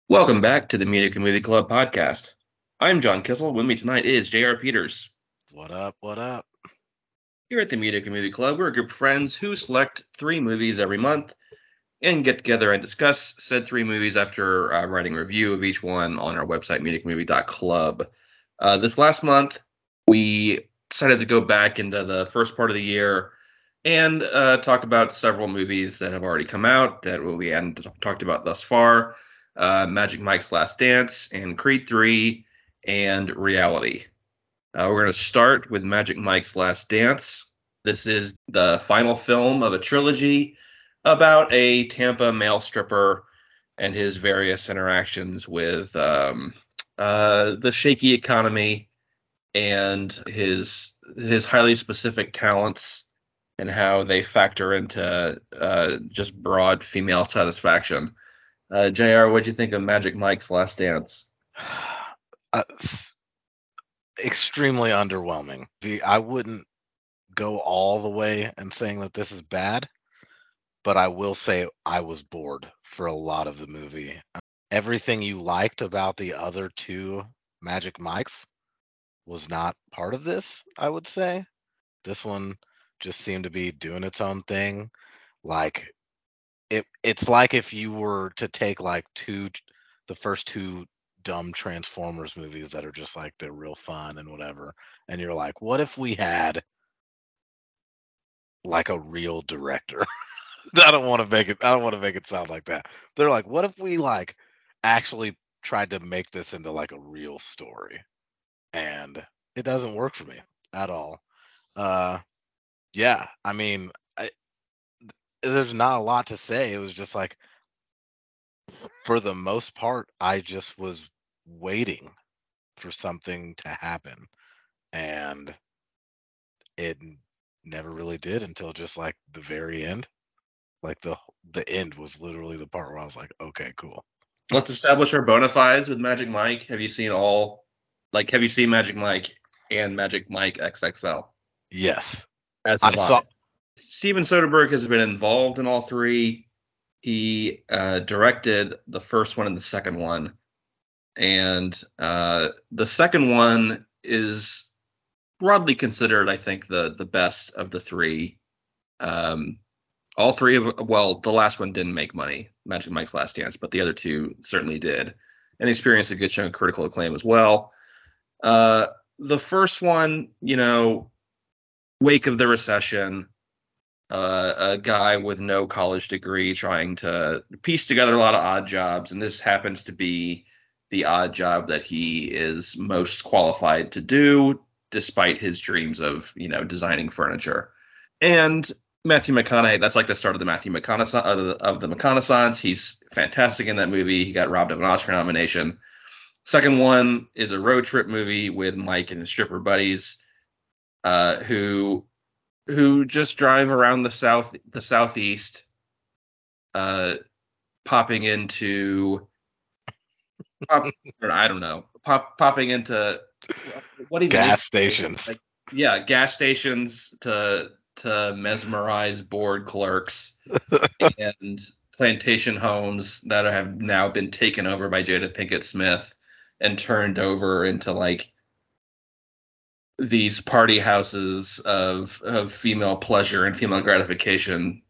Welcome back to the Munich Movie Club podcast. I'm John Kissel. With me tonight is J.R. Peters. What up? What up? Here at the Munich Movie Club, we're a group of friends who select three movies every month and get together and discuss said three movies after writing a review of each one on our website, munichmovie.club. This last month, we decided to go back into the first part of the year and talk about several movies that have already come out that we hadn't talked about thus far. Magic Mike's Last Dance and Creed 3 and Reality. We're going to start with Magic Mike's Last Dance. This is the final film of a trilogy about a Tampa male stripper and his various interactions with the shaky economy and his highly specific talents and how they factor into just broad female satisfaction. Jr., what'd you think of Magic Mike's Last Dance? Extremely underwhelming. I wouldn't go all the way and saying that this is bad, but I will say I was bored for a lot of the movie. Everything you liked about the other two Magic Mikes was not part of this, I would say. This one just seemed to be doing its own thing. Like it's like if you were to take like the first two dumb Transformers movies that are just like they're real fun and whatever, and you're like, what if we had like a real director? I don't want to make it sound like that. They're like, what if we like actually tried to make this into like a real story? And it doesn't work for me at all. Uh yeah, I mean, there's not a lot to say. It was just like for the most part, I just was waiting for something to happen, and it never really did until just like the very end. Like the end was literally the part where I was like, okay, cool. Let's establish our bona fides with Magic Mike. Have you seen have you seen Magic Mike and Magic Mike XXL? Yes, As I have saw. I. Steven Soderbergh has been involved in all three. He directed the first one and the second one. And the second one is broadly considered, I think, the best of the three. Um, all three of the last one didn't make money, Magic Mike's Last Dance, but the other two certainly did, and experienced a good chunk of critical acclaim as well. Uh, the first one, wake of the recession, a guy with no college degree trying to piece together a lot of odd jobs, and this happens to be the odd job that he is most qualified to do, despite his dreams of designing furniture. And Matthew McConaughey, that's like the start of the Matthew McConaughey of the McConaissance. He's fantastic in that movie. He got robbed of an Oscar nomination. Second one is a road trip movie with Mike and his stripper buddies, who just drive around the southeast, uh, popping into or I don't know, popping into what even is Gas it? stations. Like, yeah, gas stations to mesmerize bored clerks and plantation homes that have now been taken over by Jada Pinkett Smith and turned over into like these party houses of female pleasure and female gratification,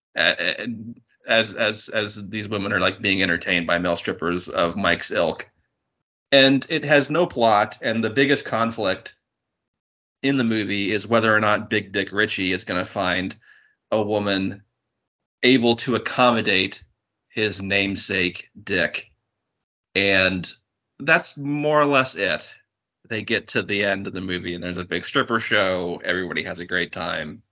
as these women are like being entertained by male strippers of Mike's ilk. And it has no plot, and the biggest conflict in the movie is whether or not Big Dick Richie is going to find a woman able to accommodate his namesake Dick. And that's more or less it. They get to the end of the movie and there's a big stripper show. Everybody has a great time.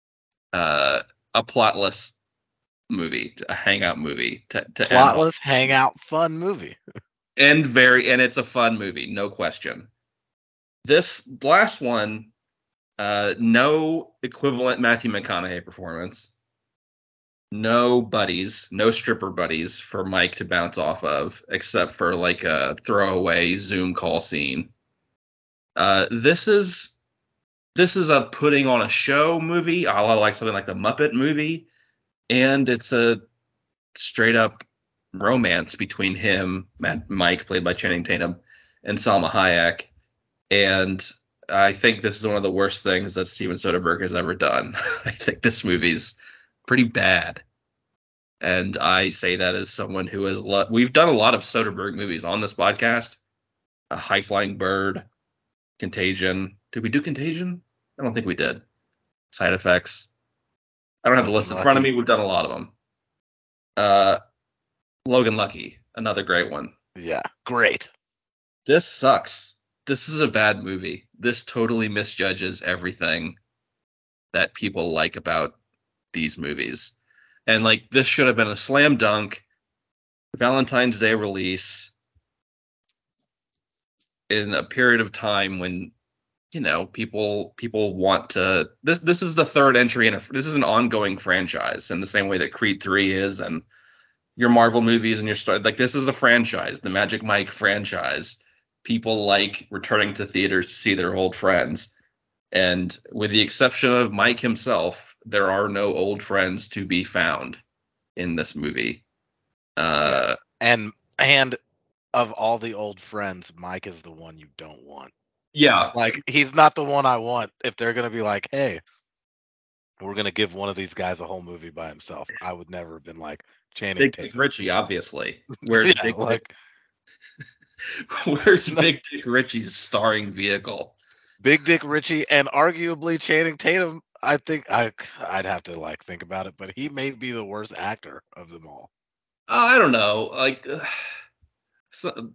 A plotless movie, a hangout movie to end on. Plotless hangout fun movie. And it's a fun movie, no question. This last one, no equivalent Matthew McConaughey performance. No buddies, no stripper buddies for Mike to bounce off of, except for like a throwaway Zoom call scene. This is a putting on a show movie, a la like something like the Muppet movie, and it's a straight up. romance between him, Mike, played by Channing Tatum, and Salma Hayek. And I think this is one of the worst things that Steven Soderbergh has ever done. I think this movie's pretty bad. And I say that as someone who has we've done a lot of Soderbergh movies on this podcast. A High Flying Bird, Contagion. Did we do Contagion? I don't think we did. Side Effects. I don't have the Logan list in front of Lucky. me. We've done a lot of them. Uh, Logan Lucky, another great one. Yeah, great. This sucks. This is a bad movie. This totally misjudges everything that people like about these movies. And like this should have been a slam dunk Valentine's Day release in a period of time when people want to this is the third entry in this is an ongoing franchise in the same way that Creed 3 is, and your Marvel movies and your star like this is a franchise, the Magic Mike franchise. People like returning to theaters to see their old friends. And with the exception of Mike himself, there are no old friends to be found in this movie. Yeah. Uh, And of all the old friends, Mike is the one you don't want. yeah, Like, he's not the one I want if they're gonna be like, "Hey, we're gonna give one of these guys a whole movie by himself." I would never have been like Channing Big Dick Tatum. Richie, obviously. Where's Yeah, Big Dick? like Where's Big Dick Richie's starring vehicle? Big Dick Richie and arguably Channing Tatum. I think I'd have to like think about it, but he may be the worst actor of them all. I don't know. Like so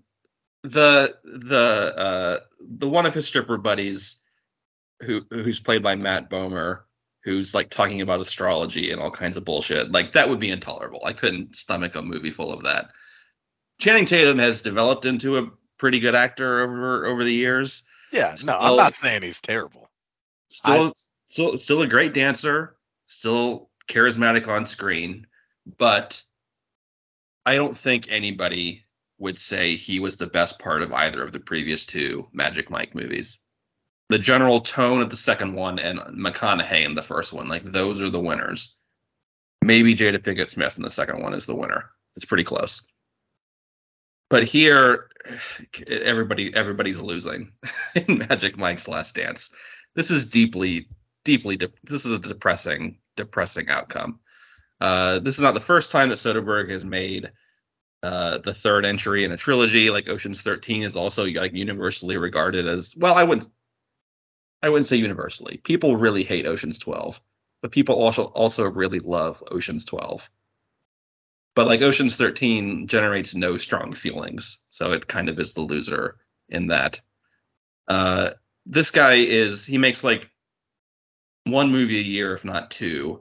the one of his stripper buddies who's played by Matt Bomer, who's like talking about astrology and all kinds of bullshit. Like that would be intolerable. I couldn't stomach a movie full of that. Channing Tatum has developed into a pretty good actor over the years. Yeah, no, I'm Still not saying he's terrible. I still still a great dancer, still charismatic on screen, but I don't think anybody would say he was the best part of either of the previous two Magic Mike movies. The general tone of the second one and McConaughey in the first one, like those are the winners. Maybe Jada Pinkett Smith in the second one is the winner. It's pretty close. But here, everybody's losing in Magic Mike's Last Dance. This is this is a depressing outcome. This is not the first time that Soderbergh has made the third entry in a trilogy. Like Ocean's 13 is also like universally regarded as well. I wouldn't say universally. People really hate Ocean's 12, but people also really love Ocean's 12. But like Ocean's 13 generates no strong feelings, so it kind of is the loser in that. Uh, this guy he makes like one movie a year, if not two,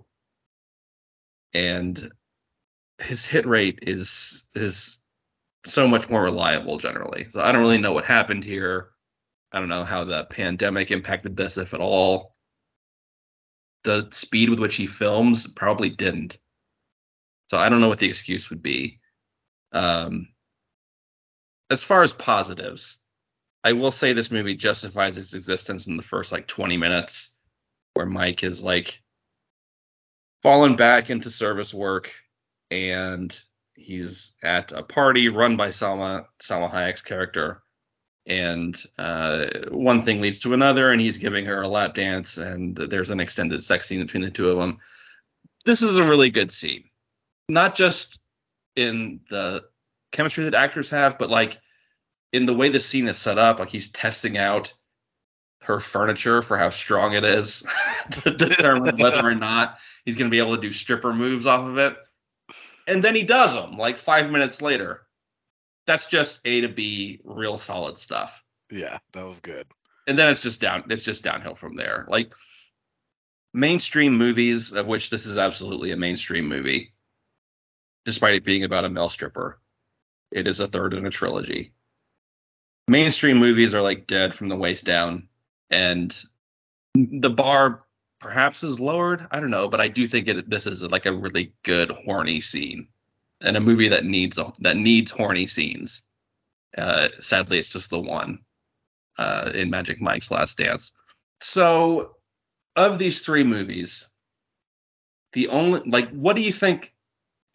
and his hit rate is so much more reliable generally. So I don't really know what happened here. I don't know how the pandemic impacted this, if at all. The speed with which he films probably didn't. So I don't know what the excuse would be. Um, as far as positives, I will say this movie justifies its existence in the first like 20 minutes, where Mike is like fallen back into service work, and he's at a party run by Salma Hayek's character, and one thing leads to another, and he's giving her a lap dance, and there's an extended sex scene between the two of them. This is a really good scene, not just in the chemistry that actors have, but like in the way the scene is set up. Like he's testing out her furniture for how strong it is to determine whether or not he's going to be able to do stripper moves off of it. And then he does them like 5 minutes later. That's just A to B, real solid stuff. Yeah, that was good. And then it's just downhill from there. Like mainstream movies, of which this is absolutely a mainstream movie, despite it being about a male stripper. It is a third in a trilogy. Mainstream movies are like dead from the waist down, and the bar perhaps is lowered. I don't know, but I do think this is like a really good horny scene, and a movie that needs horny scenes. Sadly, it's just the one in Magic Mike's Last Dance. So, of these three movies, the only like, what do you think?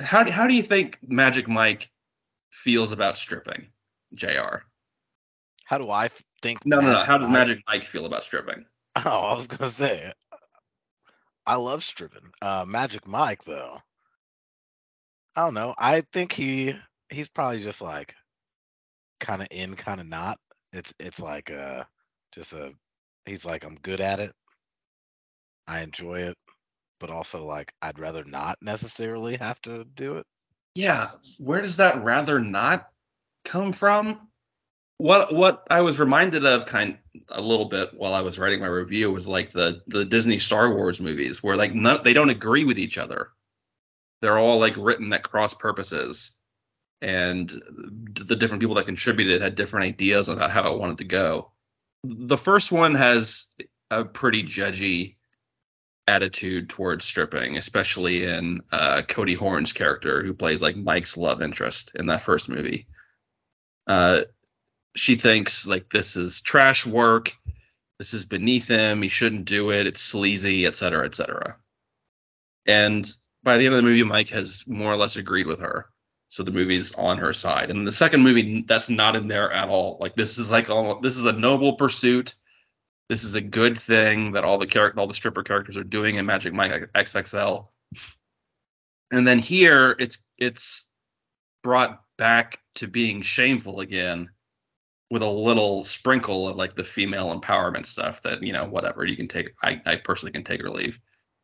how do you think Magic Mike feels about stripping, Jr.? How do I think No, no, no. Magic How does Mike? Magic Mike feel about stripping? Oh, I was gonna say I love stripping. Magic Mike though, I don't know. I think he's probably just like kind of in, kind of not. It's like just a he's like I'm good at it. I enjoy it, but also like I'd rather not necessarily have to do it. Yeah, where does that rather not come from? What I was reminded of kind a little bit while I was writing my review was like the Disney Star Wars movies where like they don't agree with each other. They're all like written at cross purposes, and the different people that contributed had different ideas about how it wanted to go. The first one has a pretty judgy attitude towards stripping, especially in Cody Horn's character, who plays like Mike's love interest in that first movie. Uh, she thinks like this is trash work. This is beneath him. He shouldn't do it. It's sleazy, et cetera, et cetera. And by the end of the movie, Mike has more or less agreed with her. So the movie's on her side. And the second movie, that's not in there at all. Like this is like this is a noble pursuit. This is a good thing that all the stripper characters are doing in Magic Mike XXL. And then here it's brought back to being shameful again with a little sprinkle of like the female empowerment stuff that, whatever you can take. I personally can take or leave.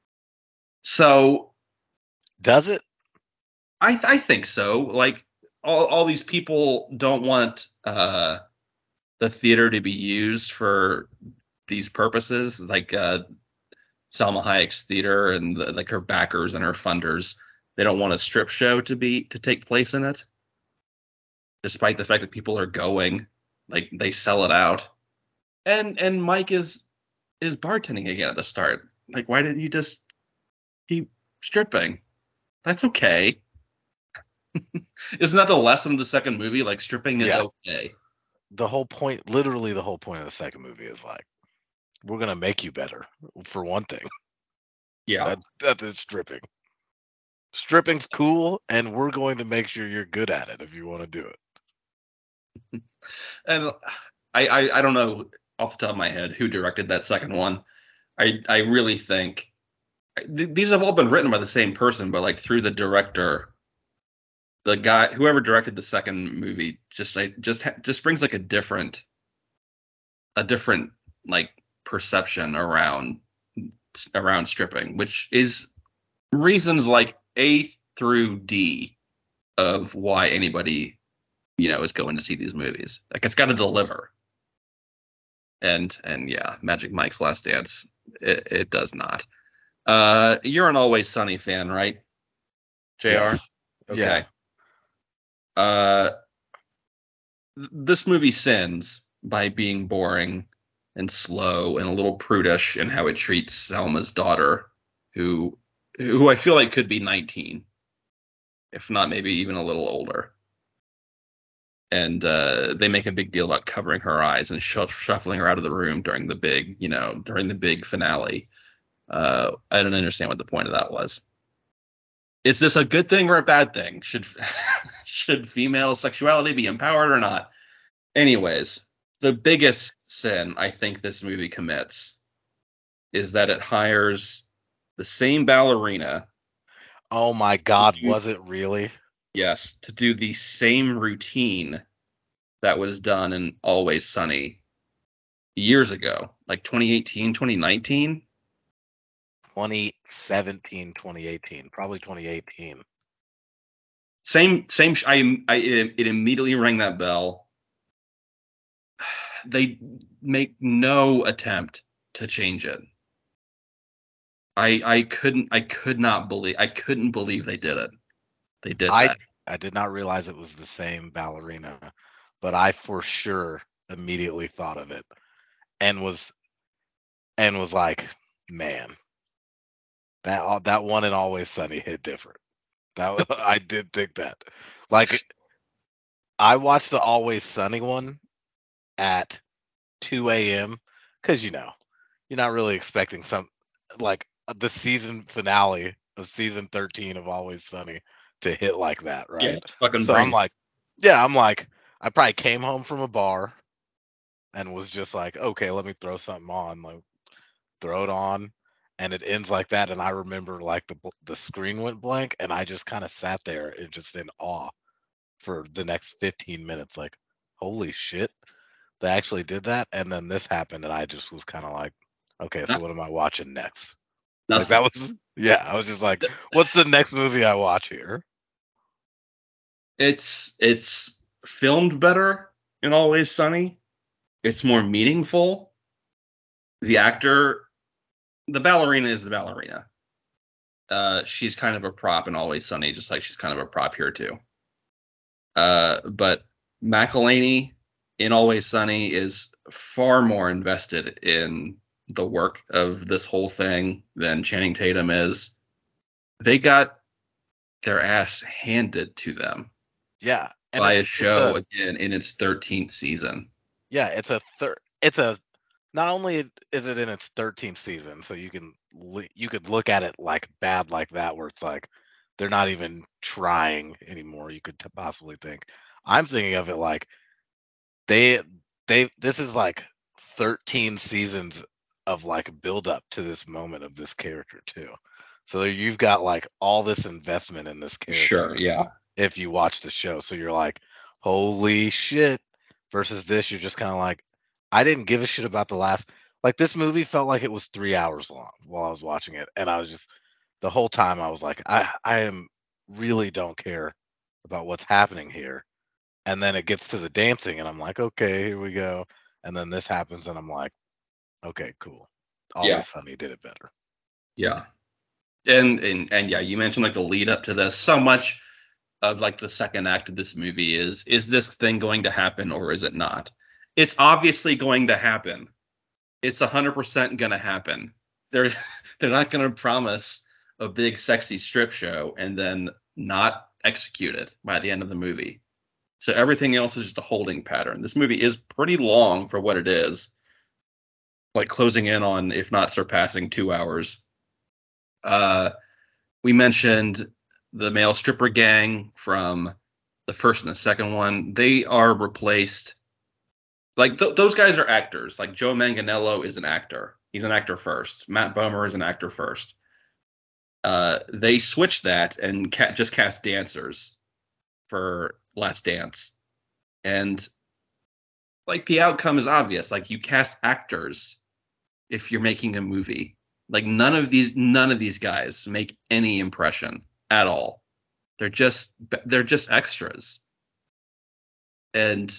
So Does it? I think so. Like all these people don't want the theater to be used for these purposes, like Salma Hayek's theater and like her backers and her funders. They don't want a strip show to take place in it, despite the fact that people are going. Like they sell it out. And Mike is bartending again at the start. Like, why didn't you just keep stripping? That's okay. Isn't that the lesson of the second movie? Like stripping is Yeah. okay. The whole point, literally the whole point of the second movie is like we're gonna make you better for one thing. Yeah. That is stripping. Stripping's cool, and we're going to make sure you're good at it if you want to do it. And I don't know off the top of my head who directed that second one. I really think these have all been written by the same person, but like through the director, the guy whoever directed the second movie just brings like a different like perception around stripping, which is reasons like A through D of why anybody is going to see these movies. Like it's got to deliver. And yeah, Magic Mike's Last Dance, it does not. You're an Always Sunny fan, right, Jr.? Yes. Yeah. Okay. Uh, this movie sins by being boring and slow and a little prudish in how it treats Selma's daughter, who who I feel like could be 19, if not maybe even a little older. And they make a big deal about covering her eyes and shuffling her out of the room during the big finale. I don't understand what the point of that was. Is this a good thing or a bad thing? Should female sexuality be empowered or not? Anyways, the biggest sin I think this movie commits is that it hires the same ballerina Oh my to God, do, was it really? yes, to do the same routine that was done in Always Sunny years ago, like 2018, 2019. 2017, 2018, probably 2018. Same. It immediately rang that bell. They make no attempt to change it. I couldn't believe they did it. They did I that. I did not realize it was the same ballerina, but I for sure immediately thought of it and was like, man, that one and Always Sunny hit different. I did think that. Like I watched the Always Sunny one at 2 a.m. because you're not really expecting some like the season finale of season 13 of Always Sunny to hit like that, Yeah, right? it's fucking So I'm brain. like, yeah, I'm like, I probably came home from a bar and was just like, okay, let me throw something on, like throw it on, and it ends like that. And I remember like the screen went blank, and I just kind of sat there and just in awe for the next 15 minutes, like, holy shit, they actually did that. And then this happened, and I just was kind of like, okay, so what Nothing. am I watching next? Like that Nothing. was yeah, I was just like, what's the next movie I watch here? It's filmed better in Always Sunny. It's more meaningful. The actor, the ballerina is the ballerina. She's kind of a prop in Always Sunny, just like she's kind of a prop here too. But McElhaney in Always Sunny is far more invested in the work of this whole thing than Channing Tatum is. They got their ass handed to them Yeah, and by a it's show a again in its 13th season. yeah, it's a not only is it in its 13th season, so you could look at it like bad like that, where it's like they're not even trying anymore. You could possibly think. I'm thinking of it like they this is like 13 seasons of like build up to this moment of this character too. So you've got like all this investment in this Sure, character yeah. if you watch the show. So you're like, holy shit. Versus this, you're just kind of like, I didn't give a shit about the last. Like this movie felt like it was 3 hours long while I was watching it, and I was just the whole time I was like, I am really don't care about what's happening here. And then it gets to the dancing, and I'm like, okay, here we go. And then this happens, and I'm like, okay, cool. Yeah. Always Sunny did it better. Yeah. And yeah, you mentioned like the lead up to this. So much of like the second act of this movie is this thing going to happen or is it not? It's obviously going to happen. It's 100% going to happen. They're they're not going to promise a big sexy strip show and then not execute it by the end of the movie. So everything else is just a holding pattern. This movie is pretty long for what it is, like closing in on, if not surpassing, 2 hours. Uh, we mentioned the male stripper gang from the first and the second one. They are replaced. Like those guys are actors. Like Joe Manganiello is an actor. He's an actor first. Matt Bomer is an actor first. They switched that and just cast dancers for Last Dance, and like the outcome is obvious. Like you cast actors if you're making a movie. Like none of these guys make any impression at all. They're just extras, and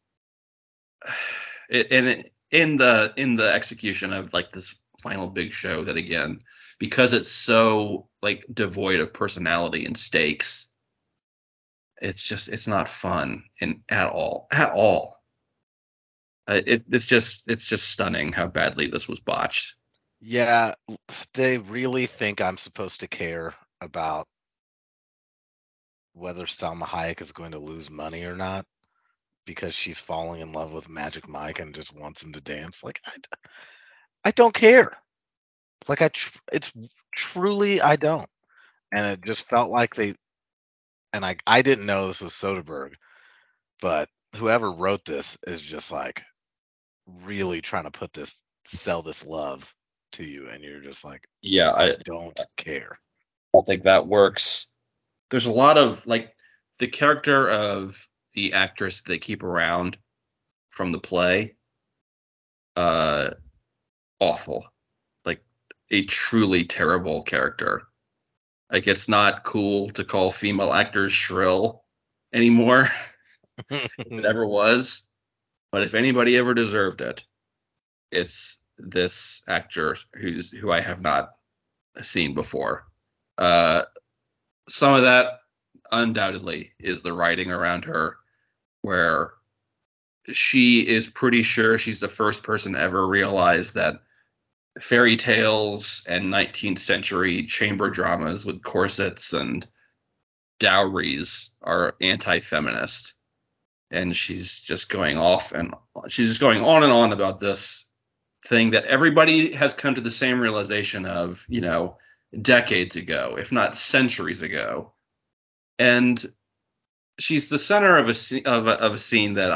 in the execution of like this final big show, that again, because it's so like devoid of personality and stakes, it's not fun in at all. It's just stunning how badly this was botched. Yeah, they really think I'm supposed to care about whether Salma Hayek is going to lose money or not because she's falling in love with Magic Mike and just wants him to dance. Like I don't care. Like it's truly I don't. And it just felt like they and I didn't know this was Soderbergh, but whoever wrote this is just like really trying to put this sell this love to you, and you're just like, Yeah, I I don't care. don't think that works. There's a lot of like the character of the actress they keep around from the play, uh awful. Like a truly terrible character. Like it's not cool to call female actors shrill anymore, if it ever was. But if anybody ever deserved it, it's this actor who I have not seen before. Uh, some of that undoubtedly is the writing around her, where she is pretty sure she's the first person to ever realize that fairy tales and 19th century chamber dramas with corsets and dowries are anti-feminist, and she's just going on and on about this thing that everybody has come to the same realization of, decades ago, if not centuries ago. and she's the center of a scene that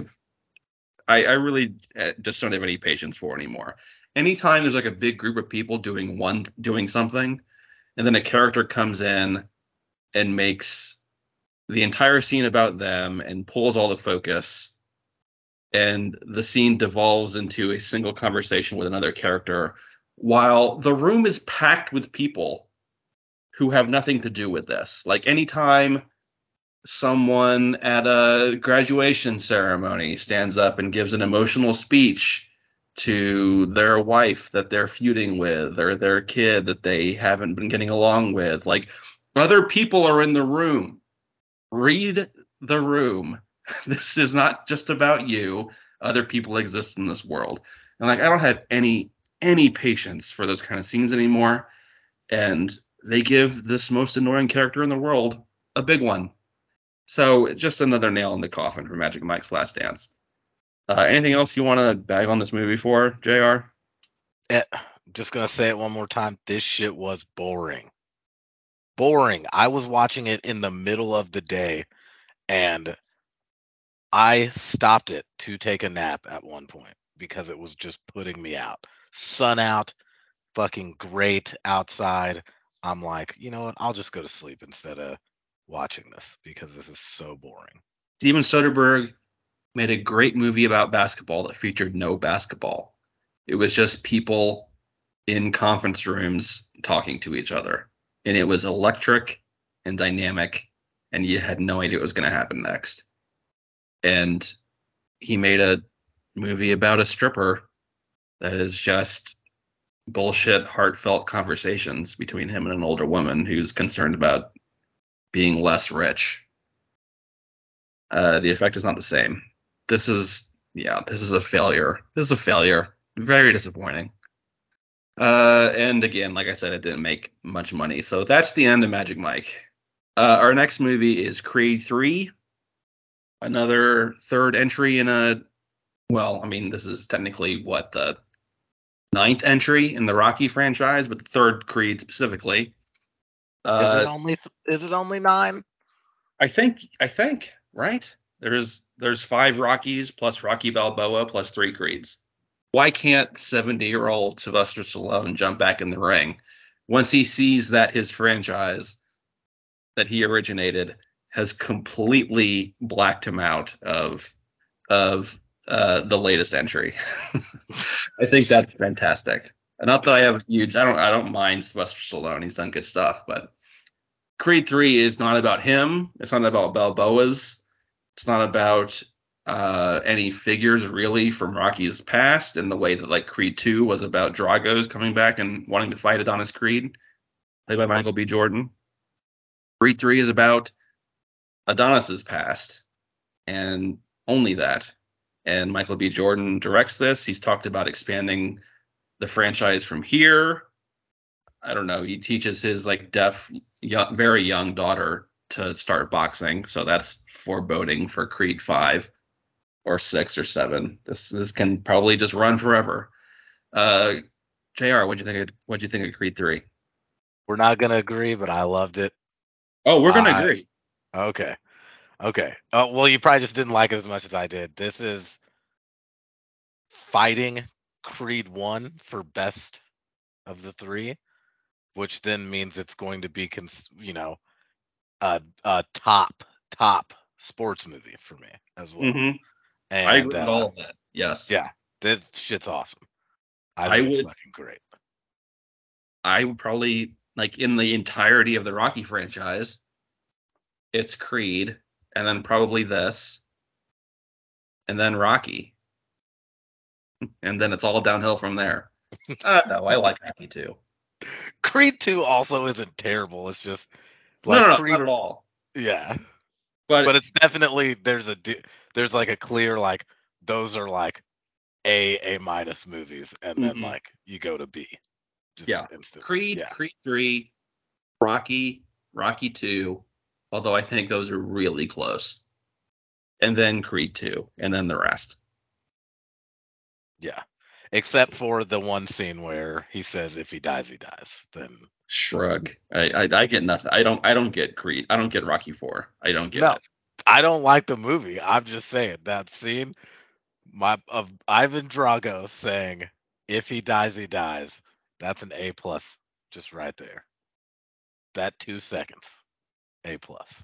I really just don't have any patience for anymore. Anytime there's like a big group of people doing something, and then a character comes in and makes the entire scene about them and pulls all the focus, and the scene devolves into a single conversation with another character, while the room is packed with people who have nothing to do with this. Like anytime someone at a graduation ceremony stands up and gives an emotional speech to their wife that they're feuding with or their kid that they haven't been getting along with. Like other people are in the room. Read the room. This is not just about you. Other people exist in this world. And like I don't have any patience for those kind of scenes anymore. And they give this most annoying character in the world a big one. So just another nail in the coffin for Magic Mike's Last Dance. Anything else you want to bag on this movie for, Jr.? Eh, just gonna say it one more time. This shit was boring. Boring. I was watching it in the middle of the day and I stopped it to take a nap at one point because it was just putting me out. Sun out, fucking great outside. I'm like, you know what? I'll just go to sleep instead of watching this because this is so boring. Steven Soderbergh made a great movie about basketball that featured no basketball. It was just people in conference rooms talking to each other. And it was electric and dynamic, and you had no idea what was going to happen next. And he made a movie about a stripper that is just bullshit, heartfelt conversations between him and an older woman who's concerned about being less rich. The effect is not the same. This is a failure. This is a failure. Very disappointing. And again, like I said, it didn't make much money. So that's the end of Magic Mike. Our next movie is Creed 3, another third entry in a, well, I mean, this is technically what, the ninth entry in the Rocky franchise, but the third Creed specifically. Uh, Is it only 9? I think, right? There's five Rockies plus Rocky Balboa plus three Creeds. Why can't 70-year-old Sylvester Stallone jump back in the ring once he sees that his franchise that he originated has completely blacked him out of the latest entry? I think that's fantastic. Not that I have huge, I don't mind Sylvester Stallone. He's done good stuff, but Creed 3 is not about him. It's not about Balboa's. It's not about any figures really from Rocky's past in the way that like Creed 2 was about Drago's coming back and wanting to fight Adonis Creed, played by Michael B. Jordan. Creed 3 is about Adonis's past and only that. And Michael B. Jordan directs this. He's talked about expanding the franchise from here. I don't know. He teaches his like deaf, very young daughter to start boxing, so that's foreboding for Creed 5 or 6 or 7. This can probably just run forever. Uh, Jr., what'd you think of Creed 3? We're not gonna agree, but I loved it. Oh, we're gonna I agree. Okay. Okay. Well, you probably just didn't like it as much as I did. This is fighting Creed 1 for best of the 3, which then means it's going to be a top sports movie for me as well. Hmm. I And agree with all of that. Yes. yeah, this shit's awesome. I I think it's would fucking great. I would probably like in the entirety of the Rocky franchise, it's Creed, and then probably this, and then Rocky, and then it's all downhill from there. No, I like Rocky too. Creed 2 also isn't terrible. It's just No, like no, no, Creed, not at all. yeah. But But it's definitely there's like a clear like those are like A minus movies, and then mhm, like you go to B just yeah, instantly. Creed, Yeah. Creed 3, Rocky, Rocky 2, although I think those are really close, and then Creed 2, and then the rest. Yeah. Except for the one scene where he says if he dies, he dies. Then Shrug. I get nothing. I don't get Creed. I don't get Rocky 4. I don't get No, it. I don't like the movie. I'm just saying that scene my of Ivan Drago saying, "If he dies, he dies." That's an A plus, just right there. That 2 seconds, A plus.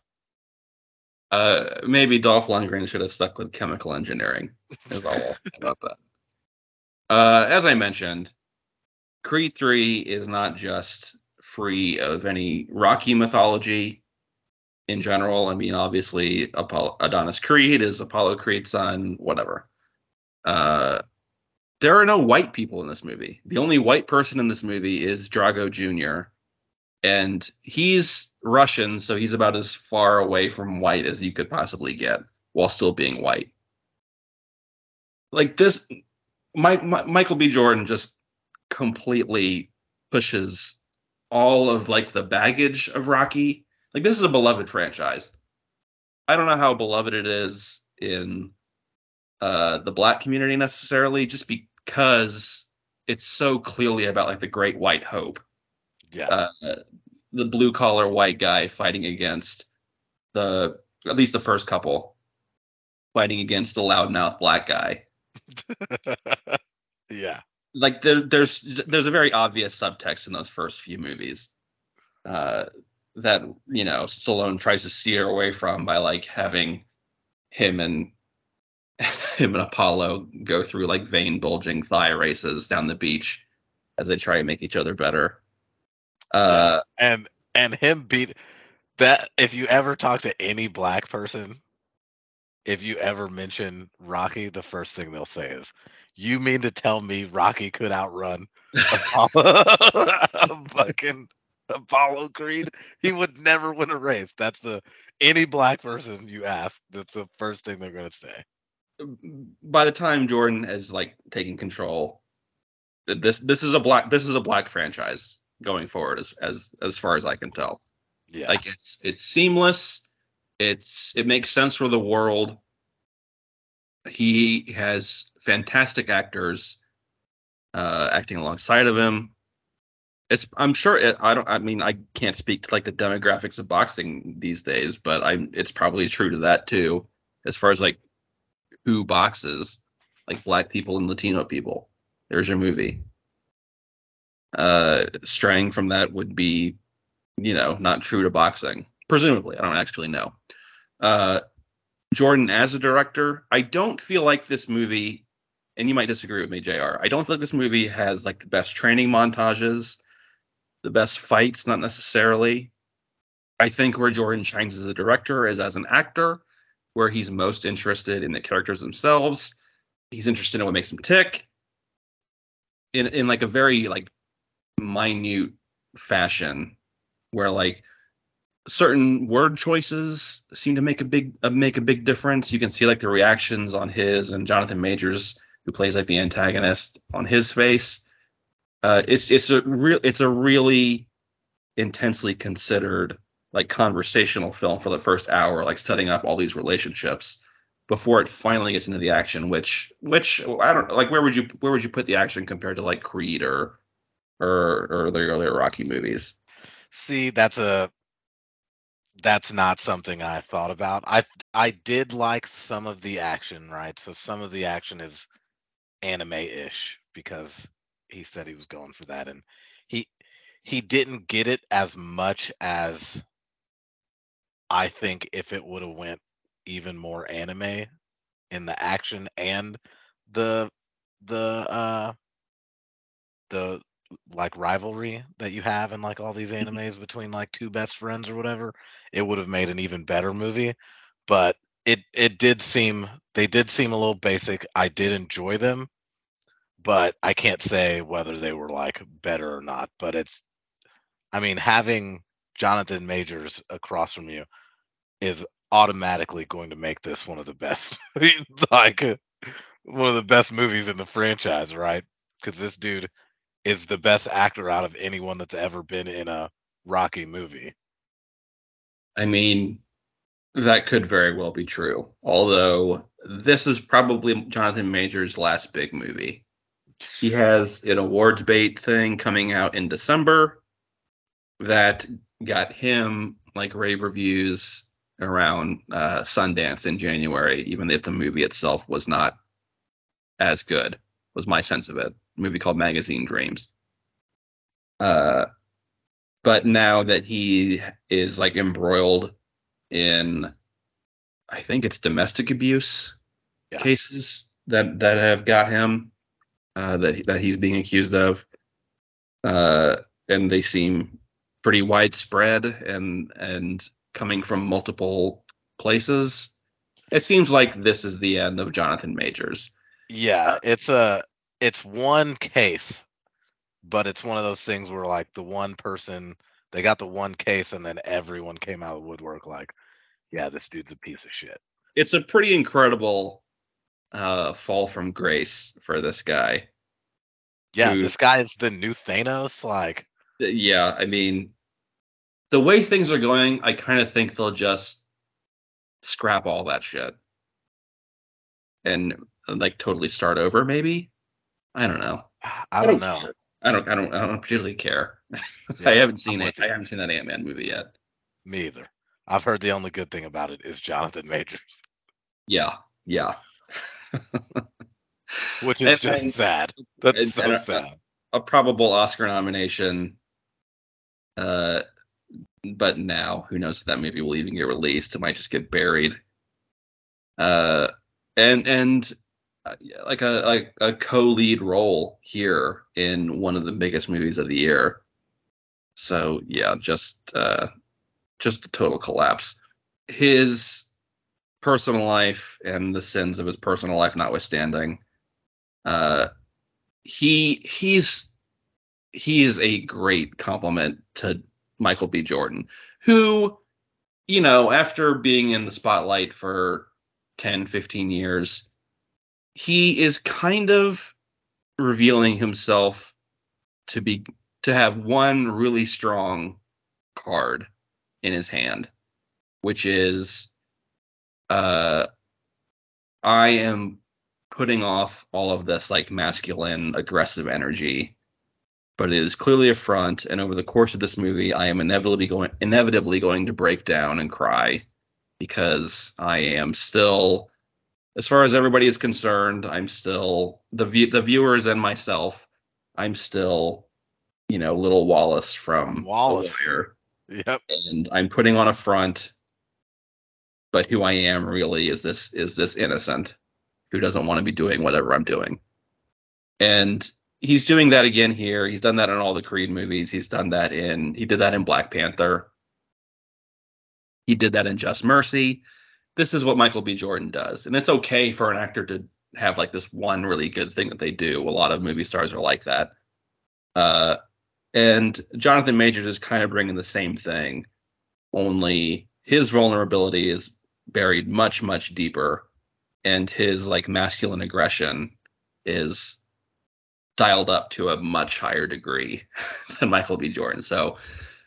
Maybe Dolph Lundgren should have stuck with chemical engineering. Is all I'll say about that. As I mentioned, Creed 3 is not just free of any Rocky mythology in general. I mean, obviously, Adonis Creed is Apollo Creed's son, whatever. Uh, there are no white people in this movie. The only white person in this movie is Drago Jr., and he's Russian, so he's about as far away from white as you could possibly get while still being white. Like this, Michael B. Jordan just completely pushes all of like the baggage of Rocky. Like this is a beloved franchise. I don't know how beloved it is in the black community necessarily, just because it's so clearly about like the great white hope, Yeah. uh, the blue collar white guy fighting against the at least the first couple fighting against the loudmouth black guy. Yeah. Like there's a very obvious subtext in those first few movies uh, that Stallone tries to steer away from by like having him and him and Apollo go through like vein bulging thigh races down the beach as they try and make each other better. Yeah. Uh, And him beat that if you ever talk to any black person, if you ever mention Rocky, the first thing they'll say is, "You mean to tell me Rocky could outrun Apollo fucking Apollo Creed? He would never win a race." That's the any black person you ask, that's the first thing they're gonna say. by the time Jordan has like taken control, this is a black franchise going forward as far as I can tell. Yeah. Like it's seamless. It makes sense for the world. He has fantastic actors acting alongside of him. I'm sure I mean I can't speak to like the demographics of boxing these days, but it's probably true to that too, as far as like who boxes, like black people and Latino people. There's your movie. Straying from that would be, not true to boxing. Presumably, I don't actually know. Uh, Jordan as a director, I don't feel like this movie, and you might disagree with me, JR. I don't feel like this movie has like the best training montages, the best fights, not necessarily. I think where Jordan shines as a director is as an actor, where he's most interested in the characters themselves. He's interested in what makes them tick in like a very like minute fashion, where like certain word choices seem to make a big difference. You can see like the reactions on his and Jonathan Majors, who plays like the antagonist, on his face. It's a really intensely considered like conversational film for the first hour, like setting up all these relationships before it finally gets into the action. Which I don't like. Where would you put the action compared to like Creed or the earlier Rocky movies? See, that's not something I thought about. I did like some of the action, right? So some of the action is anime-ish because he said he was going for that, and he he didn't get it as much as I think if it would have went even more anime in the action and the the the like rivalry that you have in like all these animes between like two best friends or whatever, it would have made an even better movie. But it did seem they did seem a little basic. I did enjoy them, but I can't say whether they were like better or not. But I mean, having Jonathan Majors across from you is automatically going to make this one of the best, like one of the best movies in the franchise, right? Because this dude is the best actor out of anyone that's ever been in a Rocky movie. I mean, that could very well be true. Although this is probably Jonathan Majors' last big movie. He has an awards bait thing coming out in December. that got him like rave reviews around Sundance in January, even if the movie itself was not as good, was my sense of it. A movie called Magazine Dreams. Uh, but now that he is like embroiled in, I think it's domestic abuse Yeah. cases that have got him, that he's being accused of, uh, and they seem pretty widespread and coming from multiple places. It seems like this is the end of Jonathan Majors. Yeah, it's one case, but it's one of those things where like the one person they got the one case and then everyone came out of the woodwork like, yeah, this dude's a piece of shit. It's a pretty incredible fall from grace for this guy. Yeah, Who, this guy is the new Thanos. Like, yeah, I mean, the way things are going, I kind of think they'll just scrap all that shit and like totally start over. Maybe, I don't know. I I don't don't know. care. I don't particularly care. Yeah, I'm I with you. haven't seen that Ant-Man movie yet. Me either. I've heard the only good thing about it is Jonathan Majors, Yeah, yeah. which is and just sad. That's and so sad. a probable Oscar nomination. Uh, but now who knows if that movie will even get released? It might just get buried. Uh, and like a co-lead role here in one of the biggest movies of the year. So yeah, just a total collapse. His personal life and the sins of his personal life notwithstanding, uh, he's he is a great compliment to Michael B. Jordan, who, after being in the spotlight for 10, 15 years, he is kind of revealing himself to be to have one really strong card in his hand, which is uh I am putting off all of this like masculine aggressive energy, but it is clearly a front, and over the course of this movie I am inevitably going to break down and cry because I am still, as far as everybody is concerned, I'm still the viewers and myself, I'm still, little Wallace I'm from The Wallace. Wire, Yep. and I'm putting on a front, but who I am really is this innocent who doesn't want to be doing whatever I'm doing. And he's doing that again here. He's done that in all the Creed movies. He did that in Black Panther. He did that in Just Mercy. This is what Michael B. Jordan does. And it's okay for an actor to have like this one really good thing that they do. A lot of movie stars are like that. Uh, and Jonathan Majors is kind of bringing the same thing, only his vulnerability is buried much, much deeper, and his like masculine aggression is dialed up to a much higher degree than Michael B. Jordan. So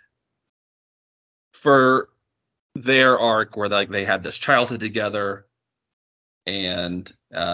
for their arc where like they had this childhood together, and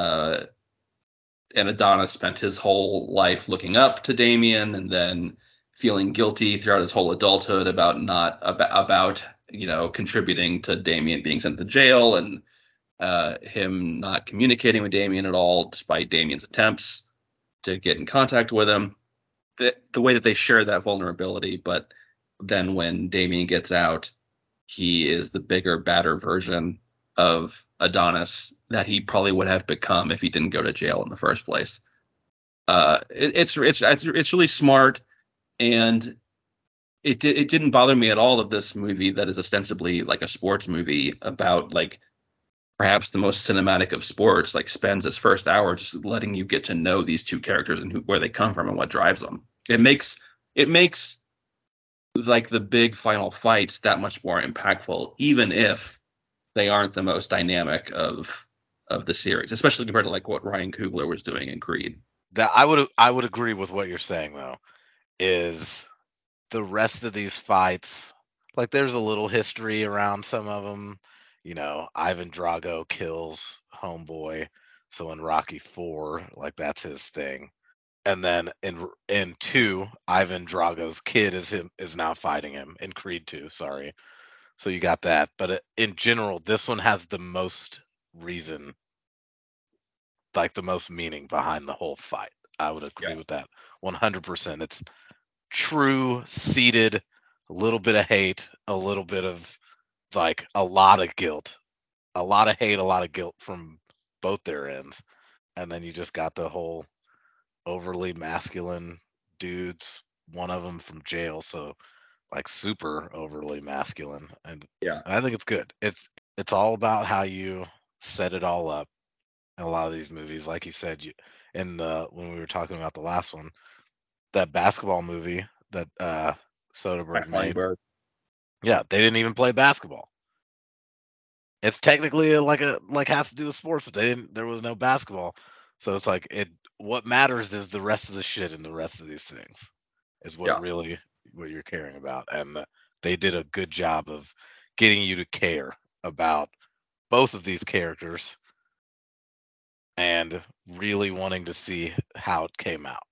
Adonis spent his whole life looking up to Damien and then feeling guilty throughout his whole adulthood about not about contributing to Damien being sent to jail, and him not communicating with Damien at all despite Damien's attempts to get in contact with him. The way that they share that vulnerability, but then when Damien gets out, he is the bigger, badder version of Adonis that he probably would have become if he didn't go to jail in the first place. It's really smart, and it didn't bother me at all that this movie that is ostensibly like a sports movie about like perhaps the most cinematic of sports like spends its first hour just letting you get to know these two characters and where they come from and what drives them. It makes like the big final fights that much more impactful, even if they aren't the most dynamic of the series, especially compared to like what Ryan Coogler was doing in Creed. That I would agree with what you're saying though. Is the rest of these fights like there's a little history around some of them. Ivan Drago kills Homeboy, so in Rocky 4, like that's his thing. And then in 2, Ivan Drago's kid is now fighting him in Creed 2. Sorry, so you got that. But in general, this one has the most reason, like the most meaning behind the whole fight. I would agree Yeah. with that 100%. It's true, seated, a little bit of hate, a little bit of like a lot of guilt, a lot of hate, a lot of guilt from both their ends. And then you just got the whole overly masculine dudes, one of them from jail, so like super overly masculine. Yeah. And I think it's good. It's all about how you set it all up in a lot of these movies. Like you said, in the when we were talking about the last one, that basketball movie that Soderbergh Matt made. Kleinberg. Yeah, they didn't even play basketball. It's technically like has to do with sports, but they didn't. There was no basketball, so it's like it. What matters is the rest of the shit and the rest of these things is Yeah. what you're caring about, and they did a good job of getting you to care about both of these characters and really wanting to see how it came out.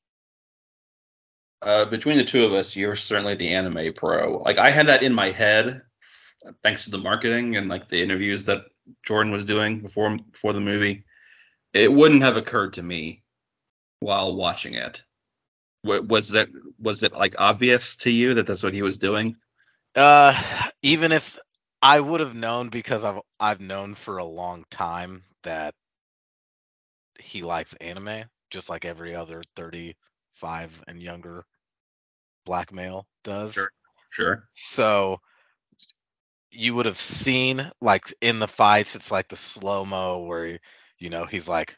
Between the two of us, you're certainly the anime pro. Like I had that in my head, thanks to the marketing and like the interviews that Jordan was doing before the movie. It wouldn't have occurred to me while watching it. Was that was it like obvious to you that that's what he was doing? Even if I would have known because I've known for a long time that he likes anime, just like every other 35 and younger black male does. Sure. Sure. So you would have seen like in the fights, it's like the slow mo where he's like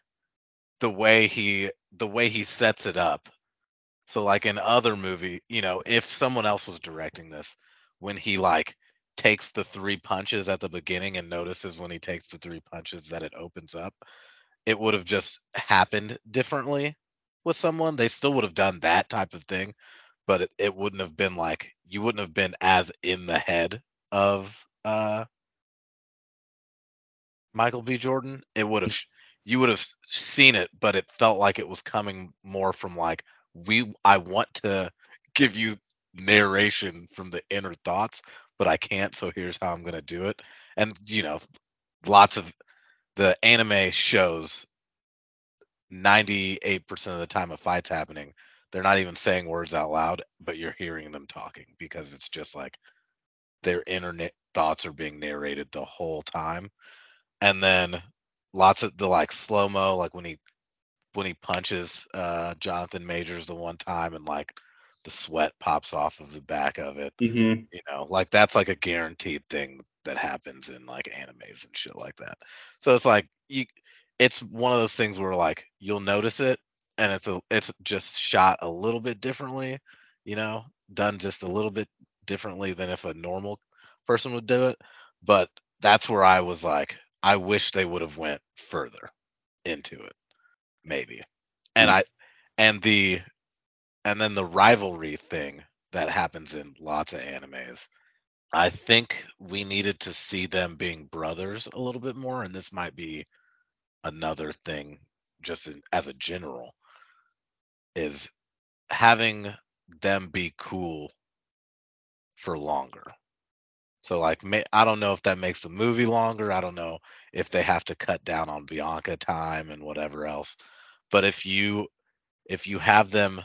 the way he sets it up. So like in other movie, if someone else was directing this, when he like takes the three punches at the beginning and notices when he takes the three punches that it opens up, it would have just happened differently with someone. They still would have done that type of thing, but it wouldn't have been like you wouldn't have been as in the head of Michael B. Jordan. It would have you would have seen it, but it felt like it was coming more from like I want to give you narration from the inner thoughts, but I can't, so here's how I'm going to do it. And lots of the anime shows 98% of the time a fight's happening, they're not even saying words out loud, but you're hearing them talking because it's just like their internet thoughts are being narrated the whole time. And then lots of the like slow mo, like when he punches Jonathan Majors the one time and like the sweat pops off of the back of it. Mm-hmm. Like that's like a guaranteed thing that happens in like animes and shit like that. So it's like it's one of those things where like you'll notice it and it's just shot a little bit differently, you know, done just a little bit differently than if a normal person would do it. But that's where I was like, I wish they would have went further into it, maybe. And I and the and then the rivalry thing that happens in lots of animes. I think we needed to see them being brothers a little bit more, and this might be another thing, just as a general, is having them be cool for longer. So, like, I don't know if that makes the movie longer. I don't know if they have to cut down on Bianca time and whatever else. But if you have them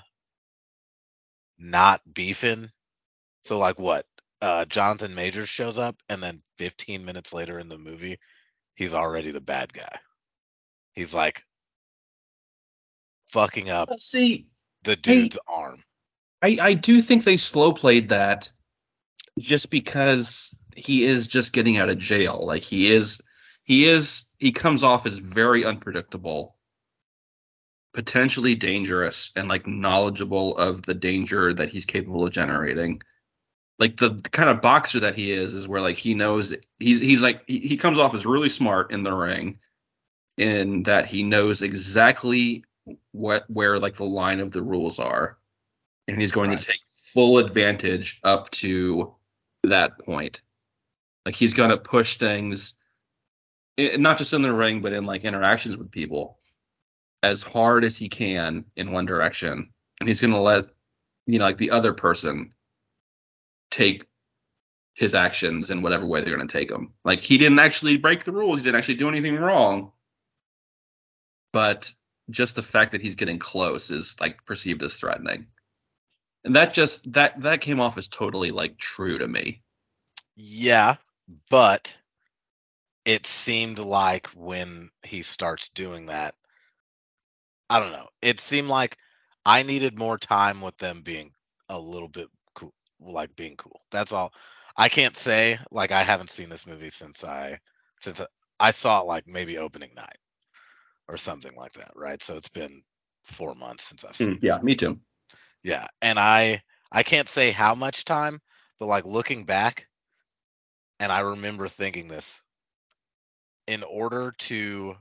not beefing, so like what? Jonathan Majors shows up, and then 15 minutes later in the movie, he's already the bad guy. He's like fucking up See, the I, dude's arm. I do think they slow played that just because he is just getting out of jail. Like he comes off as very unpredictable, potentially dangerous, and like knowledgeable of the danger that he's capable of generating. Like the kind of boxer that he is where like he knows he's like he comes off as really smart in the ring in that he knows exactly where like the line of the rules are, and he's going to Right. take full advantage up to that point. Like he's going to push things, not just in the ring, but in like interactions with people. as hard as he can in one direction, and he's going to let like the other person take his actions in whatever way they're going to take them. Like he didn't actually break the rules, he didn't actually do anything wrong, but just the fact that he's getting close is like perceived as threatening. And that came off as totally like true to me. Yeah, but it seemed like when he starts doing that, I don't know. It seemed like I needed more time with them being a little bit cool, like being cool. That's all. I can't say like I haven't seen this movie since I saw it like maybe opening night or something like that, right? So it's been 4 months since I've seen it. Yeah, me too. Yeah, and I can't say how much time, but like looking back, and I remember thinking this, in order to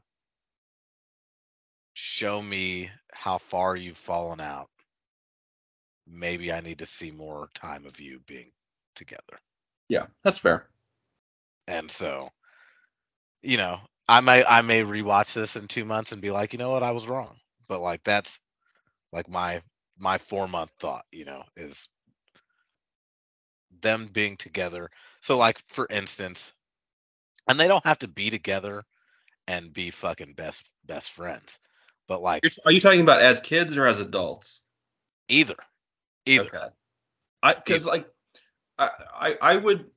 show me how far you've fallen out, maybe I need to see more time of you being together. Yeah, that's fair. And so, you know, I may rewatch this in 2 months and be like, "You know what? I was wrong." But like that's like my 4-month thought, is them being together. So like for instance, and they don't have to be together and be fucking best friends. But like Are you talking about as kids or as adults? either either Okay. I because either. like I would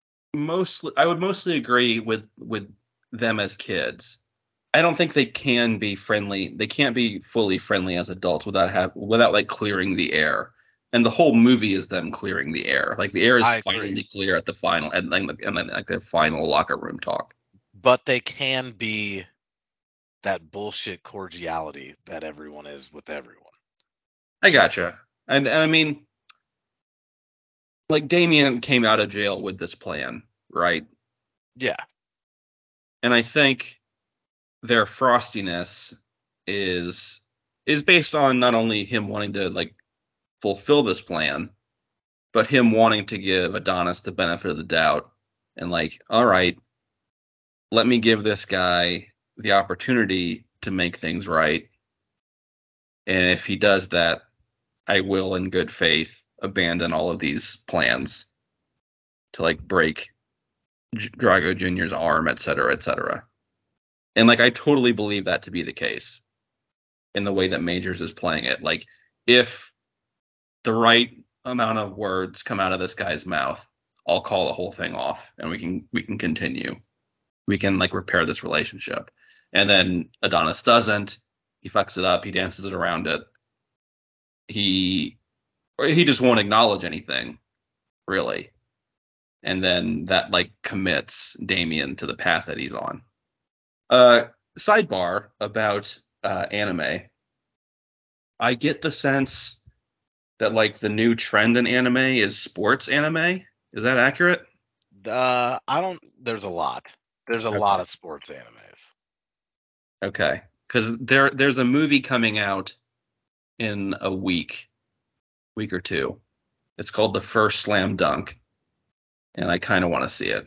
mostly agree with them as kids. I don't think they can be friendly. They can't be fully friendly as adults without like clearing the air. And the whole movie is them clearing the air. Like the air is I agree. finally clear at the final and then like their final locker room talk. But they can be that bullshit cordiality that everyone is with everyone. I So gotcha. And I mean, like Damien came out of jail with this plan, right? yeah, And I think their frostiness is is based on not only him wanting to like fulfill this plan, but him wanting to give Adonis the benefit of the doubt and like, all right, let me give this guy the opportunity to make things right. And if he does that, I will, in good faith, abandon all of these plans to like break Drago Jr.'s arm, et cetera, et cetera. And like, I totally believe that to be the case in the way that Majors is playing it. Like, if the right amount of words come out of this guy's mouth, I'll call the whole thing off and we can continue. We can like repair this relationship. And then Adonis doesn't. He fucks it up. He dances it around it. He or he just won't acknowledge anything, really. And then that like commits Damien to the path that he's on. Uh Sidebar about anime. I get the sense that like the new trend in anime is sports anime. Is that accurate? I don't. There's a lot Okay. of sports animes. Okay. Because there's a movie coming out in a week or two. It's called The First Slam Dunk, and I kind of want to see it.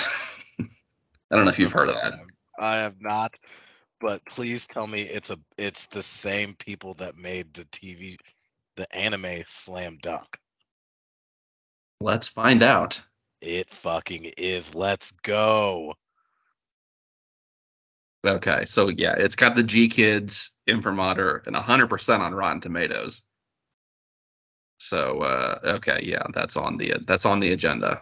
I don't know if you've heard of that. I have not, but please tell me it's the same people that made the anime Slam Dunk. Let's find out. It fucking is. Let's go. Okay, so yeah, it's got the G Kids imprimatur and 100% on Rotten Tomatoes. So okay, yeah, that's on the agenda.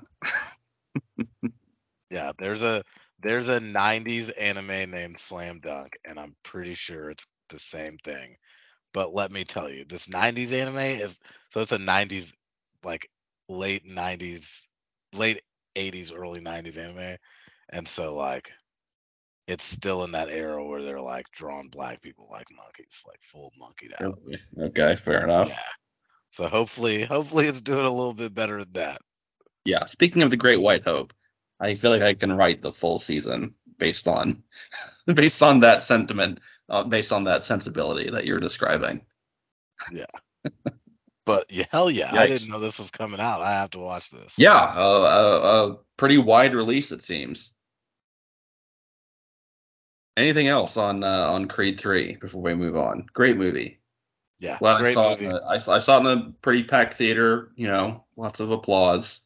Yeah, there's a 90s anime named Slam Dunk, and I'm pretty sure it's the same thing. But let me tell you, this 90s anime is so it's a 90s, like late 90s, late 80s, early 90s anime. And so like it's still in that era where they're like drawing black people like monkeys, like full monkeyed out. Okay, fair enough. Yeah. So hopefully it's doing a little bit better than that. Yeah, speaking of the Great White Hope, I feel like I can write the full season based on that sentiment, based on that sensibility that you're describing. Yeah. But yeah, hell yeah, I didn't Yikes. know this was coming out. I have to watch this. Yeah, a pretty wide release it seems. Anything else on Creed 3 before we move on? Great movie. Yeah, Glad I great saw it movie. I saw it in a pretty packed theater. Lots of applause.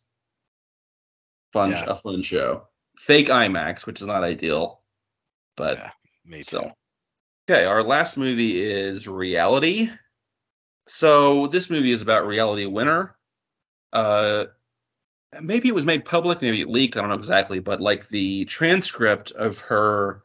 Yeah, A fun show. Fake IMAX, which is not ideal, but yeah, me too. still. Okay, our last movie is Reality. So this movie is about Reality Winner. Uh, Maybe it was made public, maybe it leaked. I don't know exactly, but like the transcript of her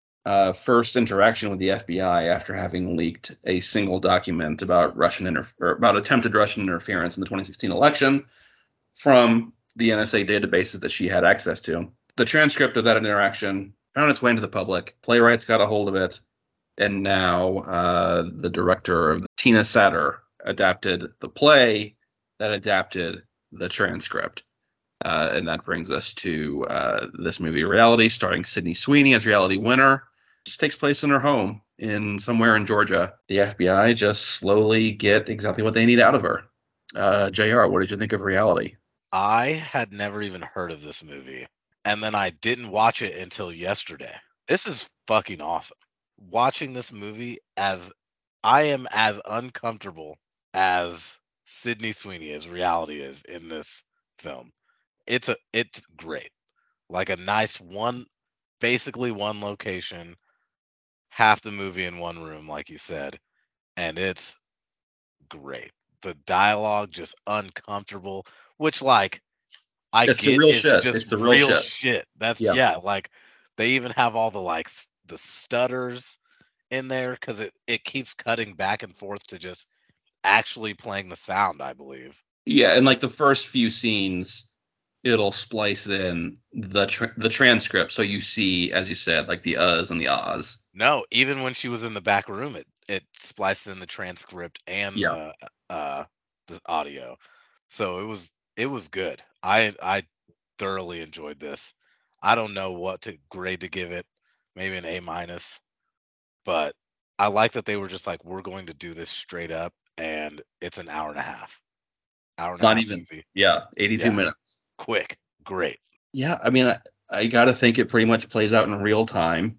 first interaction with the FBI after having leaked a single document about about attempted Russian interference in the 2016 election from the NSA databases that she had access to. The transcript of that interaction found its way into the public. Playwrights got a hold of it, and now the director of Tina Satter adapted the play that adapted the transcript. And that brings us to this movie, Reality, starring Sydney Sweeney as Reality Winner. Just takes place in her home in somewhere in Georgia. The FBI just slowly get exactly what they need out of her. JR, what did you think of Reality? I had never even heard of this movie, and then I didn't watch it until yesterday. This is fucking awesome. Watching this movie, as I am as uncomfortable as Sydney Sweeney as Reality is in this film. It's great. Like a nice one, basically one location, half the movie in one room, like you said, and it's great. The dialogue just uncomfortable, which like I It's the get real is shit. just It's the real real shit. shit. That's Yeah. yeah, like they even have all the like the stutters in there because it keeps cutting back and forth to just actually playing the sound, I believe. Yeah, and like the first few scenes, it'll splice in the transcript, so you see, as you said, like the uhs and the ahs. No, even when she was in the back room, it spliced in the transcript and Yeah, uh the audio. So it was good. I thoroughly enjoyed this. I don't know what to grade to give it. Maybe an A minus, but I like that they were just like, we're going to do this straight up, and it's an hour and a half. Hour and a not half even. movie. Yeah, 82 Yeah, minutes. quick, great. Yeah, I mean, I gotta think it pretty much plays out in real time,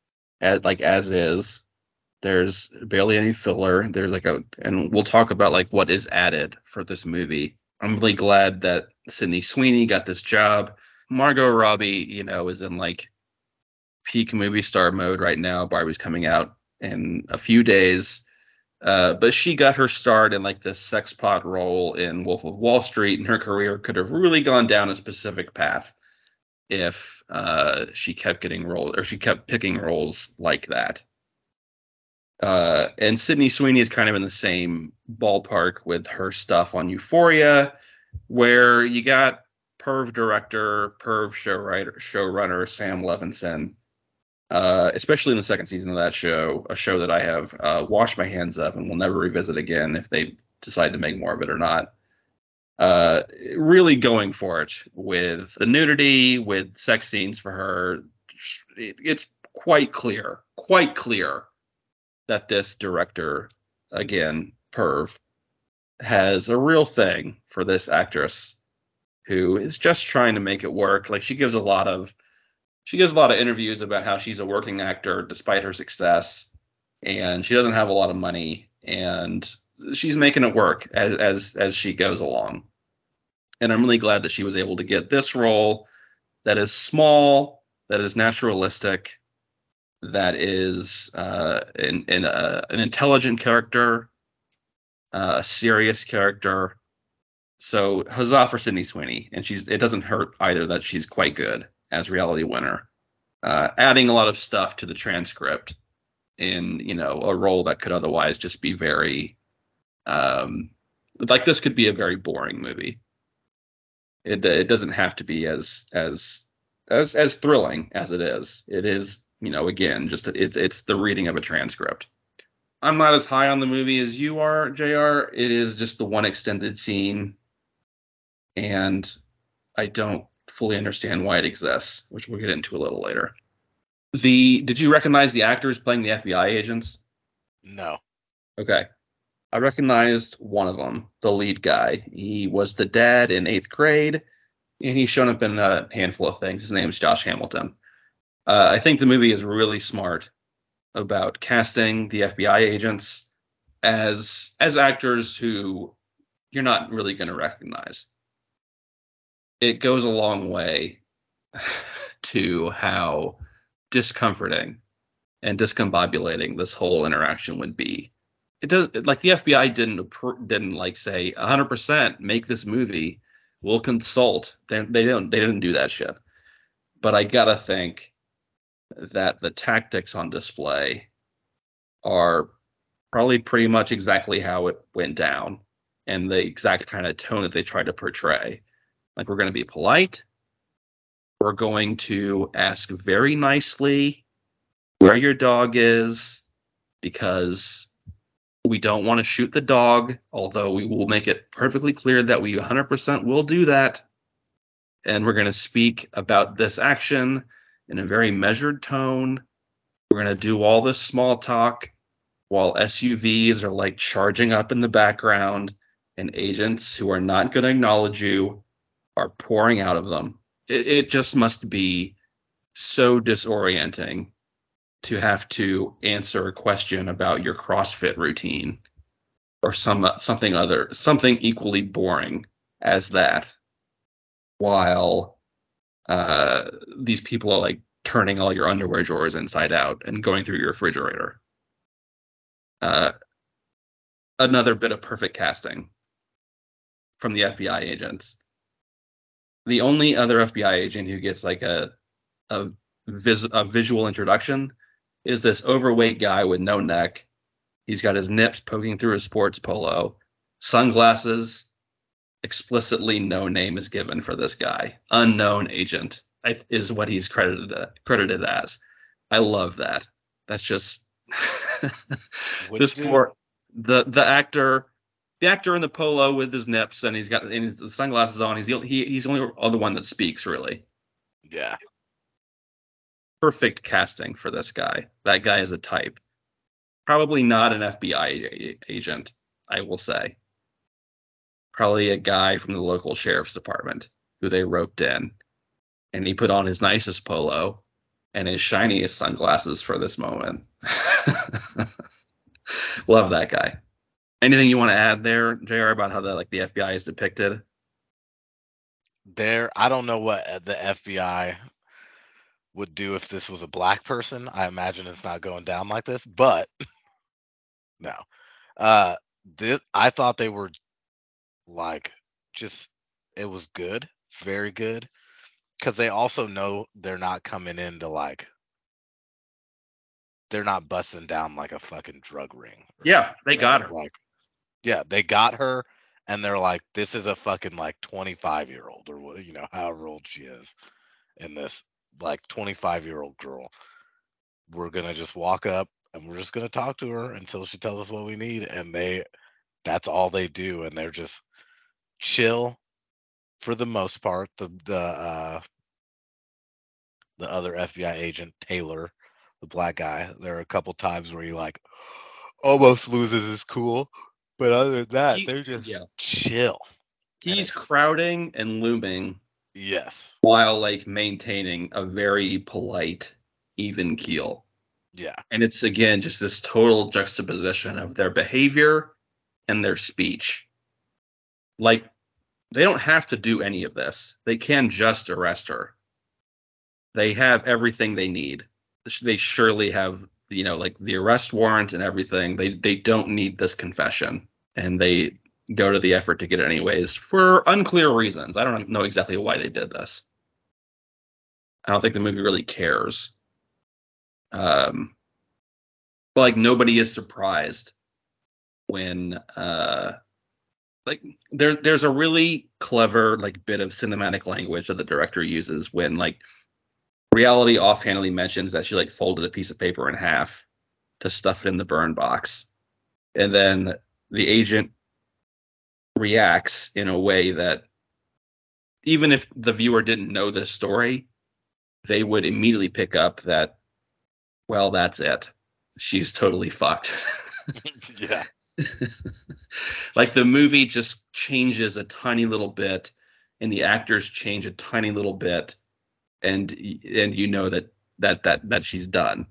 as is. There's barely any filler. And we'll talk about like what is added for this movie. I'm really glad that Sydney Sweeney got this job. Margot Robbie, is in like peak movie star mode right now. Barbie's coming out in a few days. But she got her start in like this sex pot role in Wolf of Wall Street, and her career could have really gone down a specific path if she kept getting roles or she kept picking roles like that. And Sydney Sweeney is kind of in the same ballpark with her stuff on Euphoria, where you got perv showrunner Sam Levinson, especially in the second season of that show, a show that I have washed my hands of and will never revisit again if they decide to make more of it or not. Uh, Really going for it with the nudity, with sex scenes for her. It's quite clear that this director, again, Perv, has a real thing for this actress who is just trying to make it work. Like she gives a lot of interviews about how she's a working actor despite her success, and she doesn't have a lot of money, and she's making it work as she goes along. And I'm really glad that she was able to get this role that is small, that is naturalistic, that is an intelligent character, a serious character. So huzzah for Sydney Sweeney, and it doesn't hurt either that she's quite good as Reality Winner, adding a lot of stuff to the transcript in a role that could otherwise just be very um, like this could be a very boring movie. It doesn't have to be as thrilling as it is. It is again just it's the reading of a transcript. I'm not as high on the movie as you are, JR. It is just the one extended scene, and I don't fully understand why it exists, which we'll get into a little later. Did you recognize the actors playing the FBI agents? No. Okay. I recognized one of them, the lead guy. He was the dad in eighth grade, and he's shown up in a handful of things. His name's Josh Hamilton. I think the movie is really smart about casting the FBI agents as actors who you're not really going to recognize. It goes a long way to how discomforting and discombobulating this whole interaction would be. It does like the FBI didn't like say 100% make this movie. We'll consult. They didn't do that shit. But I gotta think that the tactics on display are probably pretty much exactly how it went down and the exact kind of tone that they tried to portray. Like, we're going to be polite. We're going to ask very nicely where your dog is because we don't want to shoot the dog, although we will make it perfectly clear that we 100% will do that. And we're going to speak about this action in a very measured tone. We're going to do all this small talk while SUVs are like charging up in the background and agents who are not going to acknowledge you are pouring out of them. It just must be so disorienting to have to answer a question about your CrossFit routine or something equally boring as that, while these people are like turning all your underwear drawers inside out and going through your refrigerator. Uh, Another bit of perfect casting from the FBI agents. The only other FBI agent who gets like a, a visual introduction is this overweight guy with no neck. He's got his nips poking through his sports polo, sunglasses. Explicitly, no name is given for this guy. Unknown agent is what he's credited as. I love that. That's just Which this dude? poor the actor in the polo with his nips and he's got and his sunglasses on. He's the only other one that speaks really. Yeah. Perfect casting for this guy. That guy is a type. Probably not an FBI agent, I will say. Probably a guy from the local sheriff's department who they roped in, and he put on his nicest polo and his shiniest sunglasses for this moment. Love that guy. Anything you want to add there, JR, about how the FBI is depicted? I don't know what the FBI would do if this was a black person. I imagine it's not going down like this, but no. Uh this I thought they were like just it was good, very good, because they also know they're not coming in to like they're not busting down like a fucking drug ring or Yeah, something, they right? got her. Like, yeah, they got her and they're like, this is a fucking like 25-year-old or what, however old she is in this like 25-year-old girl. We're gonna just walk up and we're just gonna talk to her until she tells us what we need. And that's all they do. And they're just chill for the most part. The other FBI agent, Taylor, the black guy, there are a couple times where he like almost loses his cool. But other than that, they're just Yeah, chill. And he's it's crowding and looming yes. while like maintaining a very polite, even keel. Yeah. And it's again just this total juxtaposition of their behavior and their speech. Like, they don't have to do any of this. They can just arrest her. They have everything they need. They surely have, like the arrest warrant and everything. They don't need this confession, and they go to the effort to get it anyways for unclear reasons. I don't know exactly why they did this. I don't think the movie really cares. Um, but like nobody is surprised when like there's a really clever like bit of cinematic language that the director uses when like reality offhandedly mentions that she like folded a piece of paper in half to stuff it in the burn box. And then the agent reacts in a way that even if the viewer didn't know this story, they would immediately pick up that, well, that's it. She's totally fucked. Yeah. Like the movie just changes a tiny little bit and the actors change a tiny little bit and you know that that she's done.